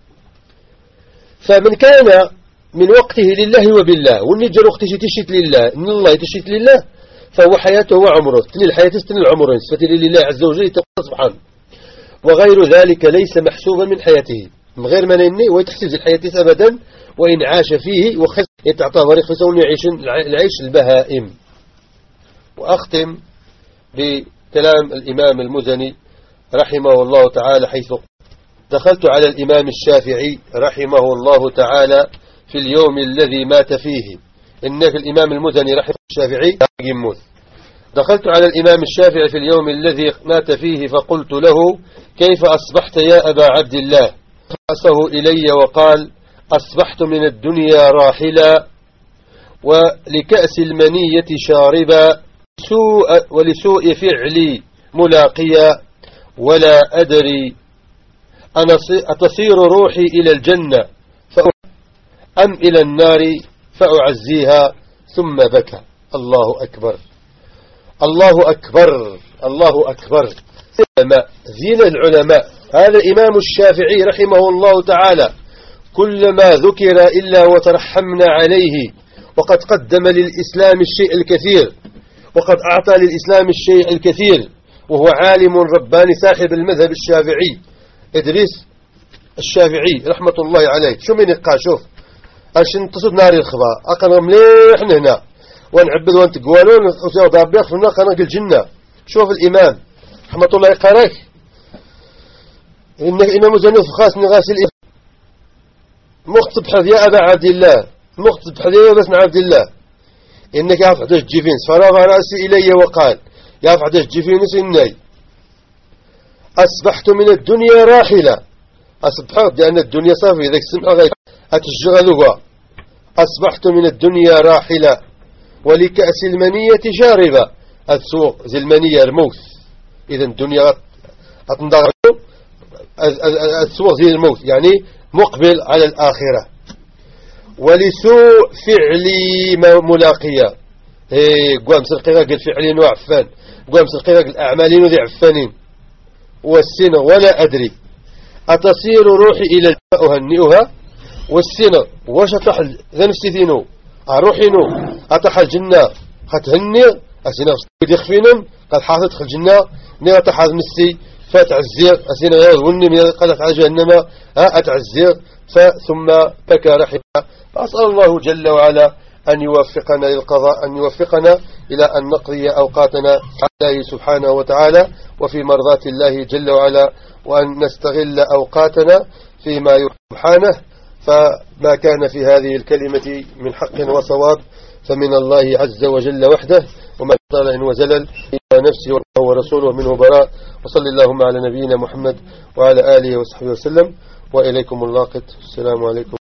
فمن كان من وقته لله وبالله والنجر وقته تشيت لله إن الله تشيت لله فهو حياته وعمره تني الحياة تستني العمر نسبة لله عز وجل سبحانه، وغير ذلك ليس محسوبا من حياته من غير ما نني ويتحسب الحياة أبدا، وإن عاش فيه وخس يتعطى وريق فسون يعيش العيش البهائم. وأختم بكلام الإمام المزني رحمه الله تعالى حيث: دخلت على الإمام الشافعي رحمه الله تعالى في اليوم الذي مات فيه. إنك الإمام المزني رحمه الشافعي يموت. دخلت على الإمام الشافعي في اليوم الذي مات فيه فقلت له: كيف أصبحت يا أبا عبد الله؟ فرأسه إلي وقال: أصبحت من الدنيا راحلا ولكأس المنية شاربا ولسوء فعلي ملاقيا ولا أدري أتصير روحي إلى الجنة أم إلى النار فأعزيها. ثم بكى. الله أكبر الله أكبر الله أكبر. زين العلماء هذا الإمام الشافعي رحمه الله تعالى كلما ذكر إلا وترحمنا عليه، وقد قدم للإسلام الشيء الكثير وقد أعطى للإسلام الشيء الكثير، وهو عالم رباني صاحب المذهب الشافعي إدريس الشافعي رحمة الله عليه. شو من يقع شوف اش نتصد ناري الخبا اقنا مليح هنا ونعبد ونتقوالون وسيو ضابيخ في النار قناق الجنة. شوف الإمام رحمة الله يقراك إنك إمام زنوف خاصني غاسل مخطب حذ يا أبا عبد الله مخطب حذ يا بس عبد الله إنك يعرف حدش جيفين فرفع رأسي إلي وقال يعرف حدش جيفين إني أصبحت من الدنيا راحلة. أصبحت لأن الدنيا صافي ذاك السمحة غير أتشغلها. أصبحت من الدنيا راحلة ولكأس المنية شاربة. السوق زي المنية الموت إذا الدنيا أتنضغط السوق زي الموت يعني مقبل على الآخرة. ولسوء فعلي ملاقية هي قوام سرقيقة قل فعلين وعفان قوام سرقيقة قل أعمالين وذي عفانين والسنة ولا أدري أتصير روحي إلى الجنة أهنئها والسنة واش أتحل ذا نفسي ذينو أروحينو أتحل الجنة هتهنئ أسينا يخفينم قد حاطط خل الجنة نيغا تحاض مسي فتعزير أسينا غير وني من قلت على جهنم أتعزير ثم بكى رحمه. فأسأل الله جل وعلا أن يوفقنا للقضاء أن يوفقنا إلى أن نقضي أوقاتنا على الله سبحانه وتعالى وفي مرضاة الله جل وعلا وأن نستغل أوقاتنا فيما سبحانه. فما كان في هذه الكلمة من حق وصواب فمن الله عز وجل وحده وما طال وزلل إلى نفسه ورسوله منه براء. وصل اللهم على نبينا محمد وعلى آله وصحبه وسلم وإليكم اللاقط. السلام عليكم.